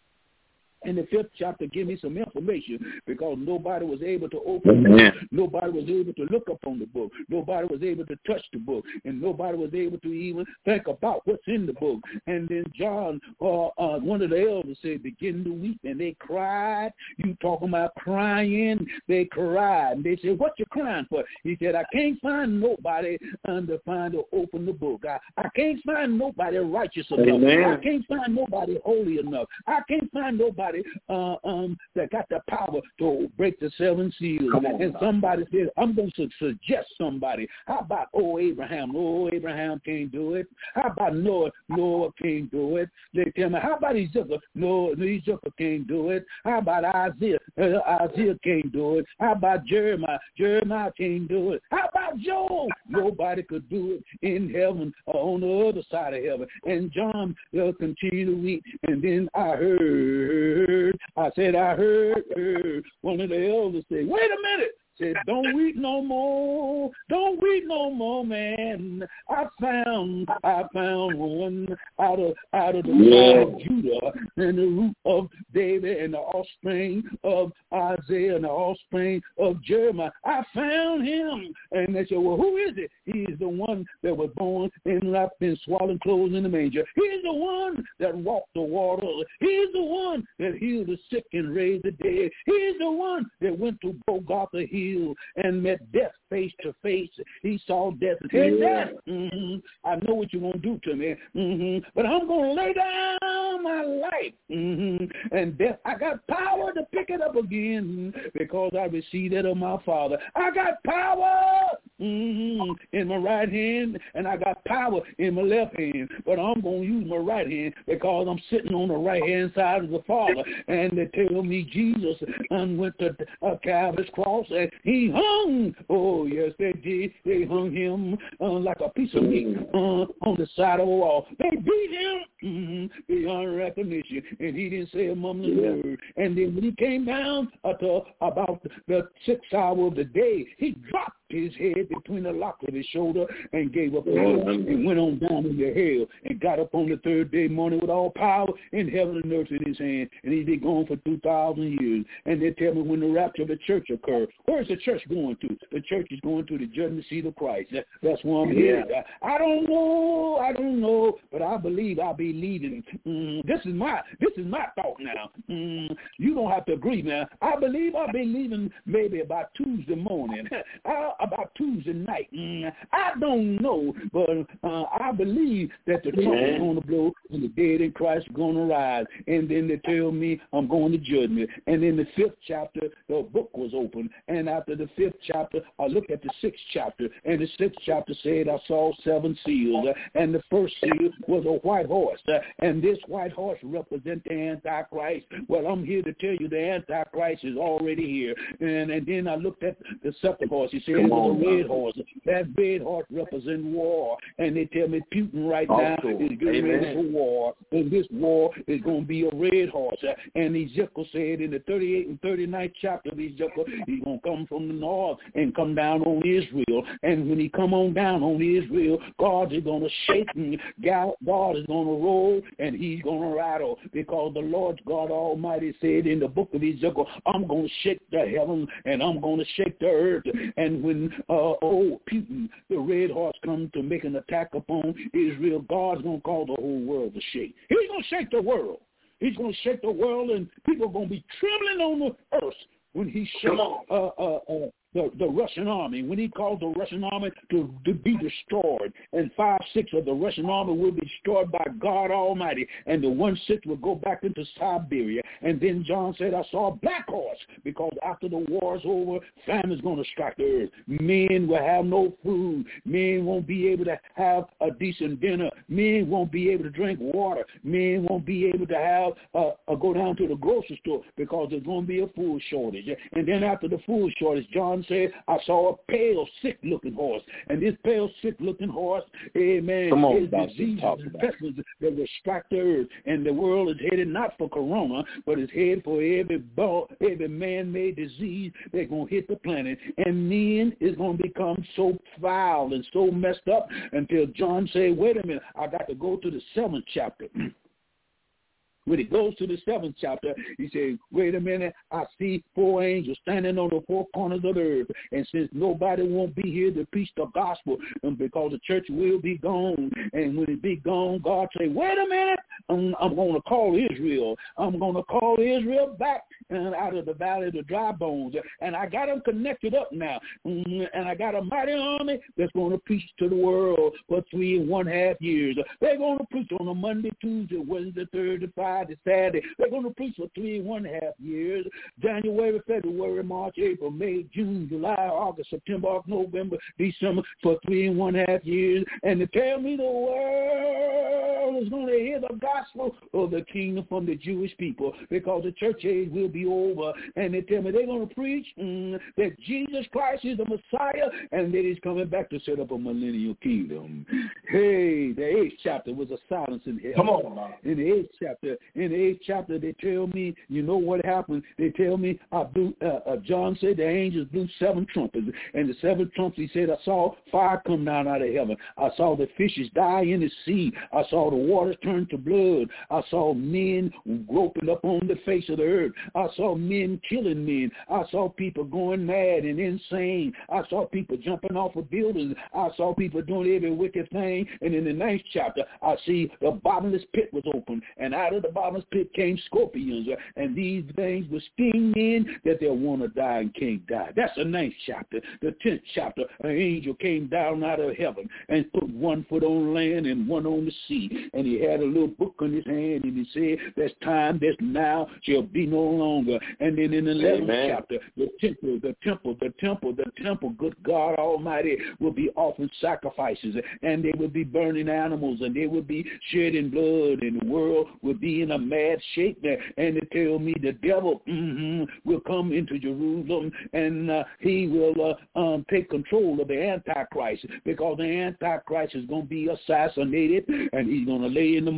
And the fifth chapter give me some information, because nobody was able to open the book. Nobody was able to look up on the book. Nobody was able to touch the book. And nobody was able to even think about what's in the book. And then John, uh, uh, one of the elders said, begin to weep. And they cried. You talking about crying? They cried. And they said, what you crying for? He said, I can't find nobody to find to open the book. I, I can't find nobody righteous enough. Amen. I can't find nobody holy enough. I can't find nobody Uh, um, that got the power to break the seven seals. On, and somebody said, I'm going to suggest somebody. How about old Abraham? Oh, Abraham can't do it. How about Noah? Noah can't do it. They tell me, how about Ezekiel? No, Ezekiel can't do it. How about Isaiah? Uh, Isaiah can't do it. How about Jeremiah? Jeremiah can't do it. How about Job? Nobody could do it in heaven or on the other side of heaven. And John uh, continued to weep. And then I heard I said, I heard, heard one of the elders say, wait a minute. Said, don't weep no more. Don't weep no more, man. I found, I found one out of out of the tribe of Judah, and the root of David, and the offspring of Isaiah, and the offspring of Jeremiah. I found him. And they said, well, who is it? He's the one that was born and wrapped in swaddling clothes in the manger. He's the one that walked the water. He's the one that healed the sick and raised the dead. He's the one that went to Golgotha Hill and met death face to face. He saw death and said, death, mm-hmm, I know what you're going to do to me, mm-hmm, but I'm going to lay down my life. Mm-hmm. And death, I got power to pick it up again, because I received it of my Father. I got power mm-hmm, in my right hand, and I got power in my left hand, but I'm going to use my right hand, because I'm sitting on the right-hand side of the Father. And they tell me Jesus and went to uh, Calvary's cross, and he hung. Oh, yes, they did. They hung him uh, like a piece of meat uh, on the side of a wall. They beat him mm-hmm, beyond recognition, and he didn't say a mumbling word. And then when he came down uh, to about the sixth hour of the day, he dropped his head between the locks of his shoulder and gave up his head and went on down into hell and got up on the third day morning with all power in heaven and earth in his hand. And he's been gone for two thousand years. And they tell me when the rapture of the church occurs. Where's the church going to? The church is going to the judgment seat of Christ. That, that's where I'm headed. Yeah. I, I don't know. I don't know. But I believe I be leading. Mm, this is my this is my thought now. Mm, you don't have to agree now. I believe I'll be leaving maybe about Tuesday morning. uh, about Tuesday night. Mm, I don't know. But uh, I believe that the trumpet is going to blow and the dead in Christ are going to rise. And then they tell me I'm going to judgment. And in the fifth chapter, the book was open. And after the fifth chapter, I looked at the sixth chapter. And the sixth chapter said I saw seven seals. Uh, and the first seal was a white horse. Uh, and this white horse represents the Antichrist. Well, I'm here to tell you the Antichrist is already here. And, and then I looked at the second horse. He said it was a red horse. That red horse represents war. And they tell me Putin right now also is getting Amen. ready for war. And this war is going to be a red horse. Uh, and Ezekiel said in the thirty-eighth and thirty-ninth chapter of Ezekiel, he's going to come from the north and come down on Israel. And when he come on down on Israel, God is going to shake and God is going to roll and he's going to rattle, because the Lord God Almighty said in the book of Ezekiel, I'm going to shake the heavens and I'm going to shake the earth. And when uh, old Putin, the red horse, comes to make an attack upon Israel, God's going to cause the whole world to shake. He's going to shake the world. He's going to shake the world, and people are going to be trembling on the earth when he shakes uh, uh, uh, the, the Russian army, when he calls the Russian army to, to be destroyed. And five-sixths of the Russian army will be destroyed by God Almighty, and the one-sixth will go back into Siberia. And then John said, I saw a black horse, because after the war is over, famine is going to strike the earth. Men will have no food. Men won't be able to have a decent dinner. Men won't be able to drink water. Men won't be able to have uh, uh, go down to the grocery store, because there's going to be a food shortage. And then after the food shortage, John said, I saw a pale, sick-looking horse. And this pale, sick-looking horse, amen, Come on, is diseases and pestilence that will strike the earth. And the world is headed not for corona, but it's headed for every ball, every man-made disease that's going to hit the planet. And men is going to become so foul and so messed up until John said, wait a minute, I got to go to the seventh chapter. When it goes to the seventh chapter, he says, wait a minute, I see four angels standing on the four corners of the earth. And since nobody won't be here to preach the gospel, and because the church will be gone, and when it be gone, God say, wait a minute, I'm, I'm going to call Israel. I'm going to call Israel back and out of the valley of the dry bones. And I got them connected up now. And I got a mighty army that's going to preach to the world for three and one half years. They're going to preach on a Monday, Tuesday, Wednesday, Thursday, Friday, Saturday. They're going to preach for three and one half years. January, February, March, April, May, June, July, August, September, November, December, for three and one half years. And to tell me the world is going to hear the gospel of the kingdom from the Jewish people, because the church age will be over. And they tell me they're going to preach mm, that Jesus Christ is the Messiah and that he's coming back to set up a millennial kingdom. Hey, the eighth chapter was a silence in heaven. Come on, man. In the eighth chapter, in the eighth chapter, they tell me, you know what happened? They tell me, I blew, uh, uh, John said the angels blew seven trumpets, and the seven trumpets, he said, I saw fire come down out of heaven. I saw the fishes die in the sea. I saw the waters turn to blood. I saw men groping up on the face of the earth. I saw men killing men. I saw people going mad and insane. I saw people jumping off of buildings. I saw people doing every wicked thing. And in the ninth chapter, I see the bottomless pit was open, and out of the bottomless pit came scorpions, and these things will sting men that they'll want to die and can't die. That's the ninth chapter. The tenth chapter, an angel came down out of heaven and put one foot on land and one on the sea, and he had a little book in his hand, and he said, there's time, there's now, shall be no longer. And then in the eleventh Amen. chapter, the temple, the temple, the temple, the temple, good God Almighty, will be offering sacrifices, and they will be burning animals, and they will be shedding blood, and the world will be in a mad shape there. And they tell me the devil mm-hmm, will come into Jerusalem, and uh, he will uh, um, take control of the Antichrist, because the Antichrist is going to be assassinated, and he's going to lay in the morgue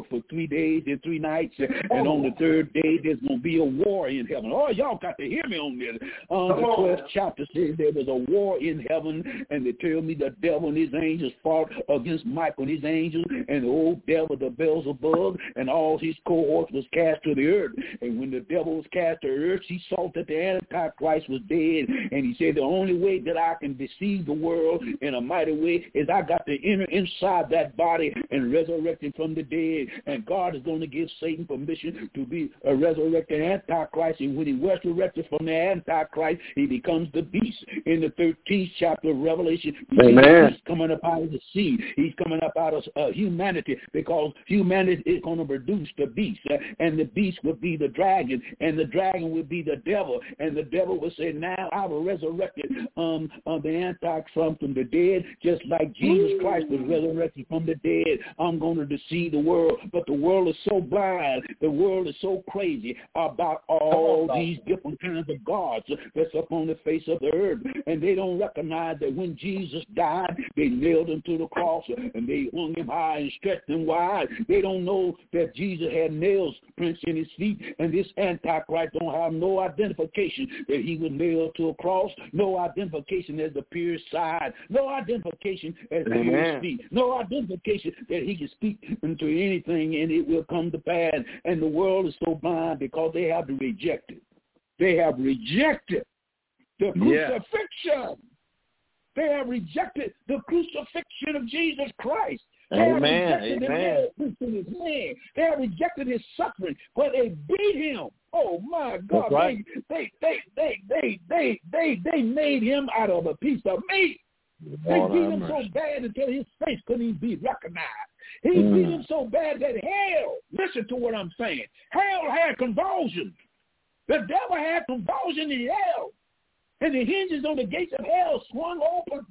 for three days and three nights, and on the third day there's going to be a war in heaven. Oh, y'all got to hear me on this. Um, the twelfth chapter says there was a war in heaven, and they tell me the devil and his angels fought against Michael and his angels, and the old devil, the Beelzebub, and all his cohorts was cast to the earth. And when the devil was cast to the earth, he saw that the Antichrist was dead, and he said the only way that I can deceive the world in a mighty way is I got to enter inside that body and resurrect him from the dead. And God is going to give Satan permission to be a resurrected Antichrist, and when he resurrected from the Antichrist, he becomes the beast. In the thirteenth chapter of Revelation, Amen. He's coming up out of the sea. He's coming up out of uh, humanity, because humanity is going to produce the beast, uh, and the beast would be the dragon, and the dragon would be the devil, and the devil would say, now I will resurrect um, uh, the Antichrist from the dead, just like Jesus Christ was resurrected from the dead. I'm going to deceive the world, but the world is so blind, the world is so crazy about all these different kinds of gods that's up on the face of the earth, and they don't recognize that when Jesus died, they nailed him to the cross, and they hung him high and stretched him wide. They don't know that Jesus had nails prints in his feet, and this Antichrist don't have no identification that he was nailed to a cross, no identification as the pierced side, no identification as the pierced feet, no identification that he can speak into anything and it will come to pass. And the world is so blind because they have rejected. They have rejected the crucifixion. Yeah. They have rejected the crucifixion of Jesus Christ. They Amen. have rejected Amen. the in his hand. They have rejected his suffering, where they beat him. Oh my God! Right. They, they, they, they, they, they, they, they made him out of a piece of meat. They Lord beat him mercy. so bad until his face couldn't even be recognized. He Mm. beat him so bad that hell, listen to what I'm saying, hell had convulsions. The devil had convulsions in hell. And the hinges on the gates of hell swung open,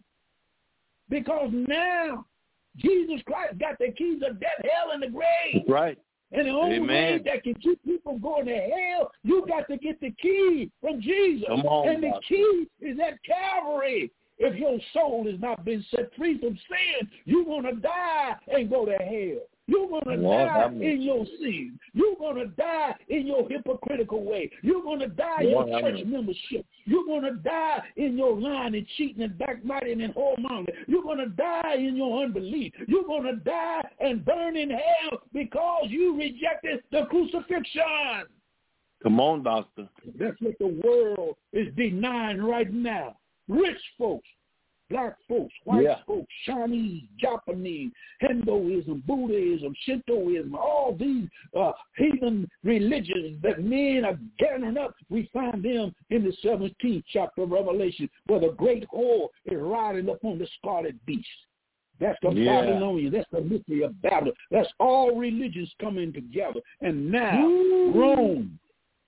because now Jesus Christ got the keys of death, hell, and the grave. Right. And the only Amen. way that can keep people going to hell, you got to get the key from Jesus. Come on, and the Doctor. key is at Calvary. If your soul has not been set free from sin, you're going to die and go to hell. You're going to Lord, die have mercy. in your sin. You're going to die in your hypocritical way. You're going to die in Lord, your have church mercy. membership. You're going to die in your lying and cheating and backbiting and whoremongering. You're going to die in your unbelief. You're going to die and burn in hell because you rejected the crucifixion. Come on, Doctor. That's what the world is denying right now. Rich folks, black folks, white Yeah. folks, Chinese, Japanese, Hinduism, Buddhism, Shintoism, all these uh, heathen religions that men are gathering up, we find them in the seventeenth chapter of Revelation, where the great whore is riding up on the scarlet beast. That's the Yeah. Babylonian. That's the mystery of Babylon. That's all religions coming together. And now Woo. Rome,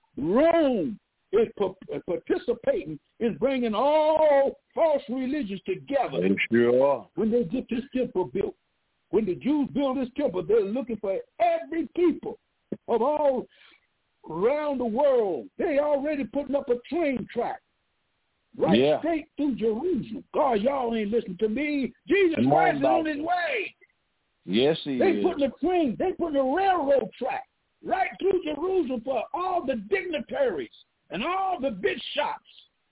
Rome is participating in bringing all false religions together. They sure are. When they get this temple built, when the Jews build this temple, they're looking for every people of all around the world. They already putting up a train track right Yeah. straight through Jerusalem. God, y'all ain't listening to me. Jesus Come on, Christ is on Doctor. his way. Yes, he They is. putting a train, they putting a railroad track right through Jerusalem for all the dignitaries and all the bishops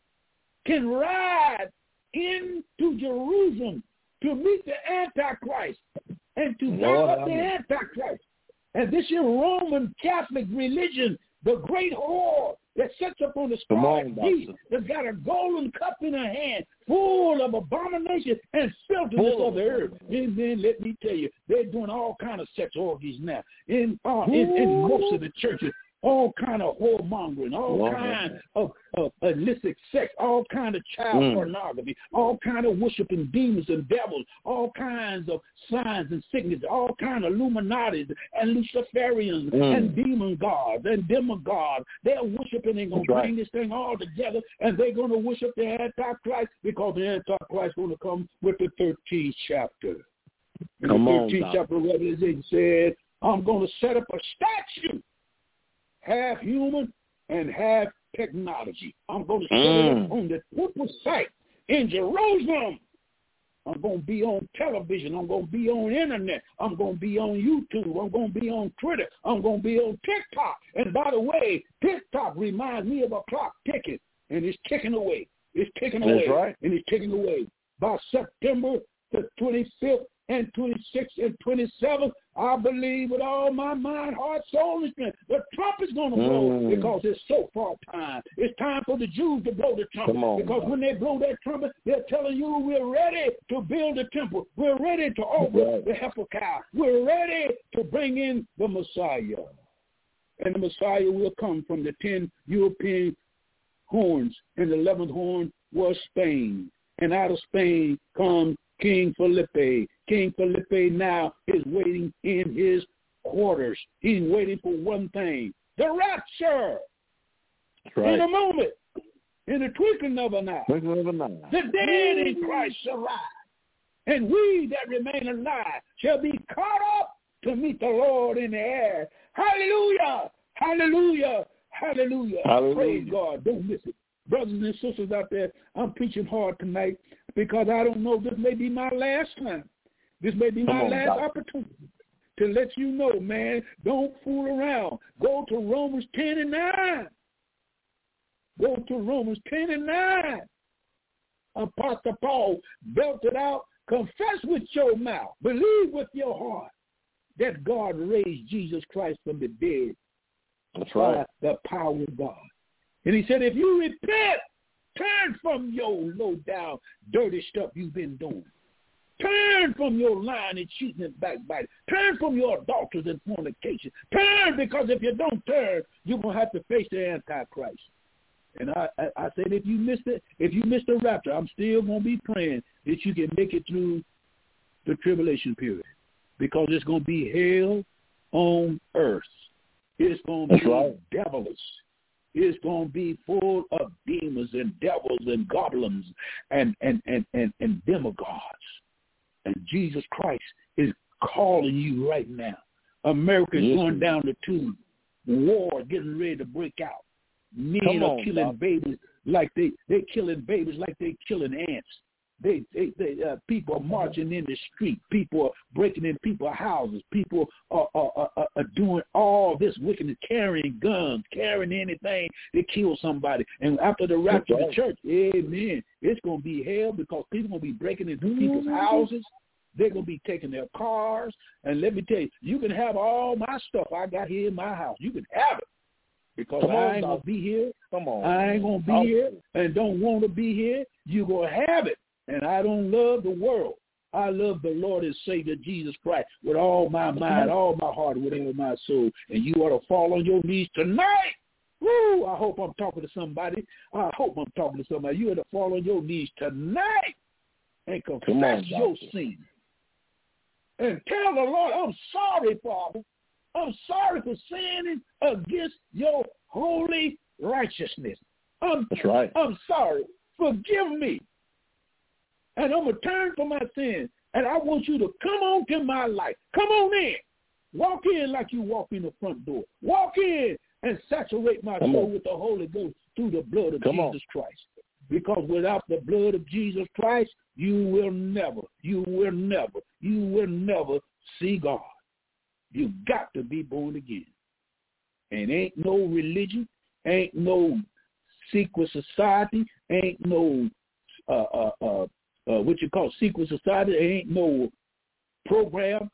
can ride into Jerusalem to meet the Antichrist and to back Lord, up the amen. Antichrist. And this is Roman Catholic religion, the great whore that sits up on the Come scarlet on, beast, Doctor. that's got a golden cup in her hand, full of abomination and filthiness Full of the of earth. And then let me tell you, they're doing all kind of sex orgies now in uh, in, in most of the churches. All kind of whoremongering, all Lord, kind man. of, of illicit sex, all kind of child Mm. pornography, all kind of worshiping demons and devils, all kinds of signs and sickness, all kind of Illuminatis and Luciferians Mm. and demon gods and demagogues. They're worshiping and going to That's right. bring this thing all together, and they're going to worship the Antichrist because the Antichrist is going to come with the thirteenth chapter. In Come the on, thirteenth Doctor. chapter of Revelation said, I'm going to set up a statue, half human and half technology. I'm going to set it Mm. up on the temple site in Jerusalem. I'm going to be on television. I'm going to be on internet. I'm going to be on YouTube. I'm going to be on Twitter. I'm going to be on TikTok. And by the way, TikTok reminds me of a clock ticking, and it's ticking away. It's ticking away. That's right. And it's ticking away. By September the twenty-fifth and twenty-sixth and twenty-seventh, I believe with all my mind, heart, soul, and strength, the trumpet's going to blow mm. because it's so far time. It's time for the Jews to blow the trumpet. On, because man. when they blow that trumpet, they're telling you we're ready to build the temple. We're ready to offer right. the heifer cow. We're ready to bring in the Messiah. And the Messiah will come from the ten European horns, and the eleventh horn was Spain. And out of Spain comes King Felipe. King Felipe now is waiting in his quarters. He's waiting for one thing, the rapture. Right. In a moment, in the twinkling of an eye, twinkling of an eye. the dead in Christ shall rise, and we that remain alive shall be caught up to meet the Lord in the air. Hallelujah! Hallelujah! Hallelujah! Hallelujah. Praise God. Don't miss it. Brothers and sisters out there, I'm preaching hard tonight because I don't know, this may be my last time. This may be my on, last God. opportunity to let you know, man, don't fool around. Go to Romans ten and nine. Go to Romans ten and nine. Apostle Paul belted out, confess with your mouth, believe with your heart that God raised Jesus Christ from the dead. That's right. By the power of God. And he said, if you repent, turn from your low-down, dirty stuff you've been doing. Turn from your lying and cheating and backbiting. Turn from your adulteries and fornication. Turn, because if you don't turn, you're going to have to face the Antichrist. And I, I, I said, if you missed it, if you missed the rapture, I'm still going to be praying that you can make it through the tribulation period, because it's going to be hell on earth. It's going to That's be right. devilish. It's going to be full of demons and devils and goblins and, and, and, and, and demagogues. And Jesus Christ is calling you right now. America is yes, going down the tube. War getting ready to break out. Men Come are on, killing Doc. babies like they they killing babies like they killing ants. They they, they uh, people are marching in the street. People are breaking in people's houses. People are are, are are doing all this wickedness, carrying guns, carrying anything to kill somebody. And after the rapture of the church, amen, it's going to be hell, because people are going to be breaking into people's houses. They're going to be taking their cars. And let me tell you, you can have all my stuff I got here in my house. You can have it. Because Come on, I ain't going to be here. Come on. I ain't going to be I'll... here and don't want to be here. You're going to have it. And I don't love the world. I love the Lord and Savior Jesus Christ with all my mind, all my heart, with all my soul. And you ought to fall on your knees tonight. Woo! I hope I'm talking to somebody. I hope I'm talking to somebody. You ought to fall on your knees tonight and confess on, your sin. And tell the Lord, I'm sorry, Father. I'm sorry for sinning against your holy righteousness. I'm, That's right. I'm sorry. Forgive me. And I'm going to turn from my sins. And I want you to come on to my life. Come on in. Walk in like you walk in the front door. Walk in and saturate my come soul on. with the Holy Ghost through the blood of come Jesus on. Christ. Because without the blood of Jesus Christ, you will never, you will never, you will never see God. You got to be born again. And ain't no religion, ain't no secret society, ain't no uh, uh, uh, uh, what you call secret society, ain't no program,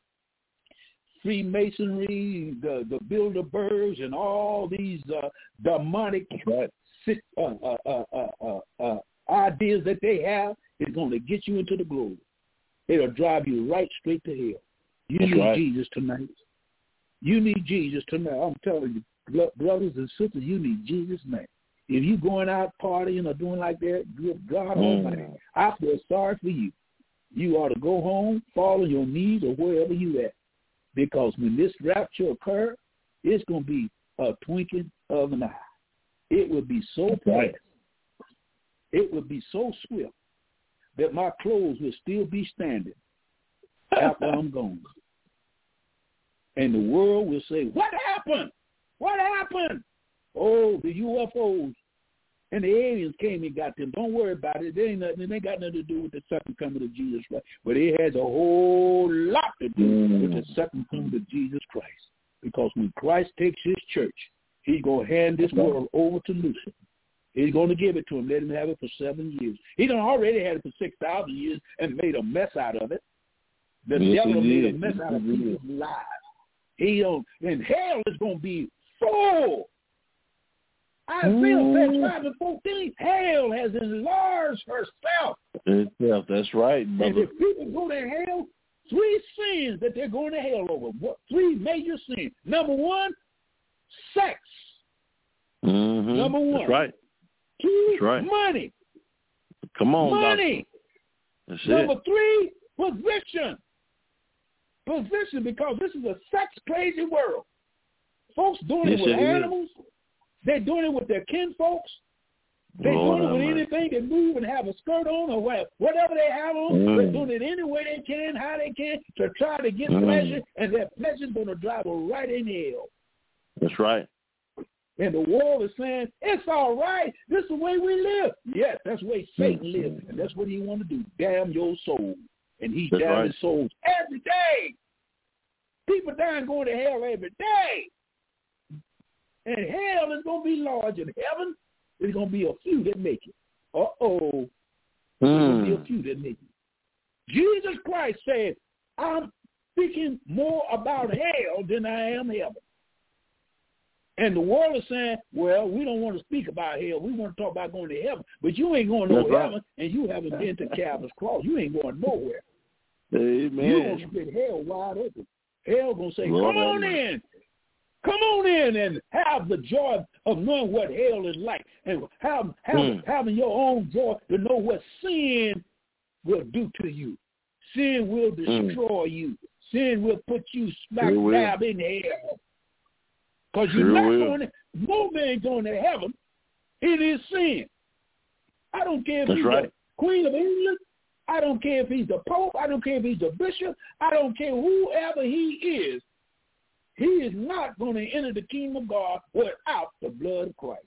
Freemasonry, the, the Bilderbergs, and all these uh, demonic right. uh, uh, uh, uh, uh, uh, ideas that they have is going to get you into the glory. It'll drive you right straight to hell. You That's need right. Jesus tonight. You need Jesus tonight. I'm telling you, brothers and sisters, you need Jesus tonight. If you going out partying or doing like that, good God mm. Almighty, I feel sorry for you. You ought to go home, fall on your knees or wherever you at. Because when this rapture occurs, it's going to be a twinkling of an eye. It will be so fast. Right. It will be so swift that my clothes will still be standing after I'm gone. And the world will say, what happened? What happened? Oh, the U F Os and the aliens came and got them. Don't worry about it. They ain't nothing. It ain't got nothing to do with the second coming of Jesus Christ. But it has a whole lot to do mm. with the second coming of Jesus Christ. Because when Christ takes his church, he's going to hand this world over to Lucifer. He's going to give it to him, let him have it for seven years. He done already had it for six thousand years and made a mess out of it. The yes, devil made a mess out of people's lives. He don't, and hell is going to be full. Isaiah said five and fourteen, hell has enlarged herself. Itself, that's right, brother. And if people go to hell, three sins that they're going to hell over. What, three major sins. Number one, sex. Mm-hmm. Number one. That's right. Two, that's right. money. Come on, money. That's Number it. three, position. Position, because this is a sex-crazy world. Folks doing yes, it with it animals. Is. They're doing it with their kinfolks. They're Lord doing it with man. anything that move and have a skirt on or whatever they have on. Mm. They're doing it any way they can, how they can, to try to get mm. pleasure, and that pleasure is going to drive them right in hell. That's right. And the world is saying, it's all right. This is the way we live. Yes, that's the way Satan mm. lives, and that's what he want to do, damn your soul. And he's that's damning right. souls every day. People dying going to hell every day. And hell is going to be large, and heaven is going to be a few that make it. Uh-oh. Mm. There's going to be a few that make it. Jesus Christ said, I'm speaking more about hell than I am heaven. And the world is saying, well, we don't want to speak about hell. We want to talk about going to heaven. But you ain't going to no heaven, and you haven't been to Calvary's cross. You ain't going nowhere. Amen. You're going to split hell wide open. Hell going to say, Lord, come on amen. in. Come on in and have the joy of knowing what hell is like, and have, have, mm. having your own joy to know what sin will do to you. Sin will destroy mm. you. Sin will put you smack dab in hell. Because you're sure not will. going to, no man going to heaven. It is sin. I don't care if That's he's right. the Queen of England. I don't care if he's the Pope. I don't care if he's the bishop. I don't care whoever he is. He is not going to enter the kingdom of God without the blood of Christ.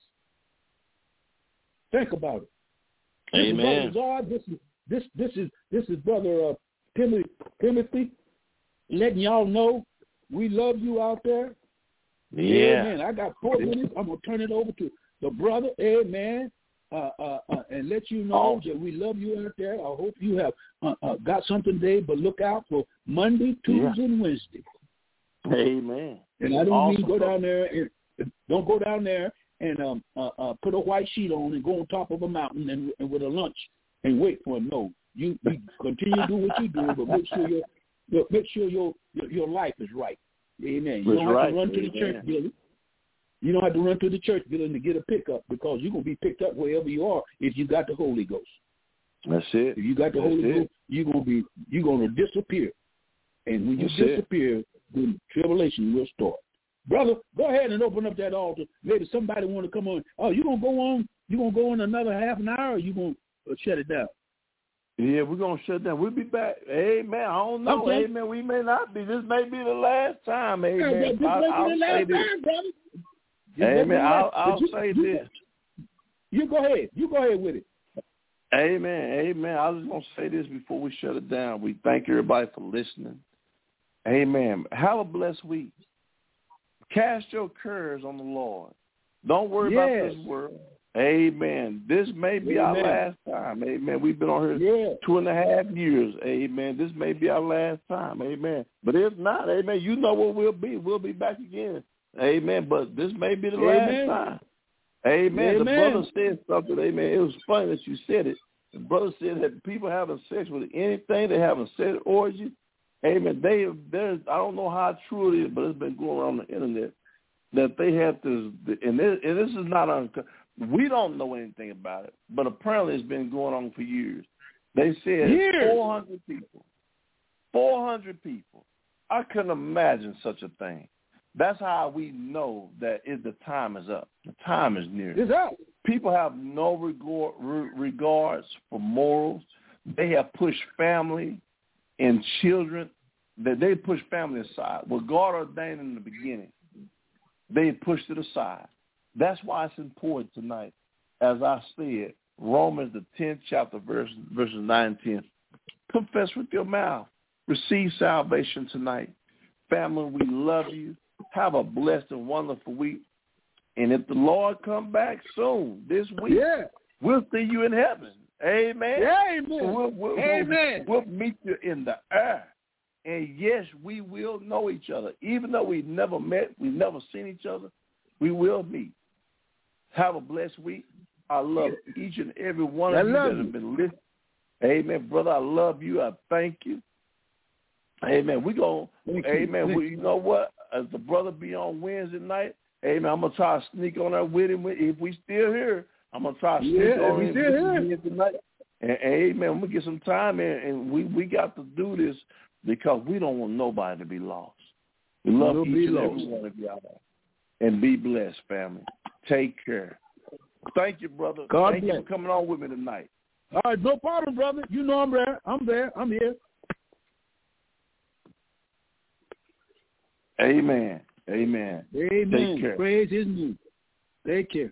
Think about it. Amen. This is Brother Zard. This is this this is this is Brother uh, Timothy Timothy letting y'all know we love you out there. Yeah. Amen. I got four minutes. I'm gonna turn it over to the brother. Amen. Uh, uh, uh, and let you know that we love you out there. I hope you have uh, uh, got something today. But look out for Monday, Tuesday, yeah. and Wednesday. Amen. And I don't awesome. mean go down there and don't go down there and um, uh, uh, put a white sheet on and go on top of a mountain and, and with a lunch and wait for him. No, you, you continue to do what you do, but make sure your, your make sure your, your your life is right. Amen. You That's don't have right. to run to Amen. the church building. You don't have to run to the church building to get a pickup, because you're gonna be picked up wherever you are if you got the Holy Ghost. That's it. If you got the That's Holy it. Ghost, you're gonna be you're gonna disappear. And when you That's disappear, the tribulation will start. Brother, go ahead and open up that altar. Maybe somebody want to come on. Oh, you gonna go on? You gonna go on another half an hour, or you gonna shut it down? Yeah, we're gonna shut down. We'll be back. Amen. I don't know. Okay. Amen. We may not be. This may be the last time. Amen. Yeah, this I, may I'll be the say last this. time, brother. Amen. I'll, I'll you, say you, this. You go ahead. You go ahead with it. Amen. Amen. I was going to say this before we shut it down. We thank everybody for listening. Amen. Have a blessed week. Cast your cares on the Lord. Don't worry yes. about this world. Amen. This may be Amen. our last time. Amen. We've been on here yeah. two and a half years. Amen. This may be our last time. Amen. But if not, amen, you know what we'll be. We'll be back again. Amen. But this may be the Amen. last time. Amen. Amen. The brother said something. Amen. It was funny that you said it. The brother said that people having sex with anything, they having sex orgy. Amen. They, there's, I don't know how true it is, but it's been going around the internet that they have to, and this, and this is not uncommon. We don't know anything about it, but apparently it's been going on for years. They said years. four hundred people. four hundred people. I couldn't imagine such a thing. That's how we know that it, the time is up. The time is near. It's up. People have no regard, re- regards for morals. They have pushed family and children. That they push family aside. What God ordained in the beginning, they pushed it aside. That's why it's important tonight as I said, Romans the tenth chapter, verse, verses nine and ten. Confess with your mouth. Receive salvation tonight. Family, we love you. Have a blessed and wonderful week. And if the Lord come back soon this week, Yeah. we'll see you in heaven. Amen. Amen. We'll, we'll, Amen. We'll, we'll meet you in the air. And yes, we will know each other. Even though we've never met, we've never seen each other, we will meet. Have a blessed week. I love each and every one of I you love that you. have been listening. Amen, brother. I love you. I thank you. Amen. We go. Amen. We, you know what? As the brother be on Wednesday night, amen. I'm gonna try to sneak on there with him. If we still here, I'm gonna try to sneak Yeah, on we him still here. Wednesday night. And, and amen. I'm gonna get some time in, and we we got to do this because we don't want nobody to be lost. We love We'll each be and lost. every one of y'all. And be blessed, family. Take care. Thank you, brother. God Thank bless. you for coming on with me tonight. All right, no problem, brother. You know I'm there. I'm there. I'm here. Amen. Amen. Amen. Take care. Praise his name. Take care.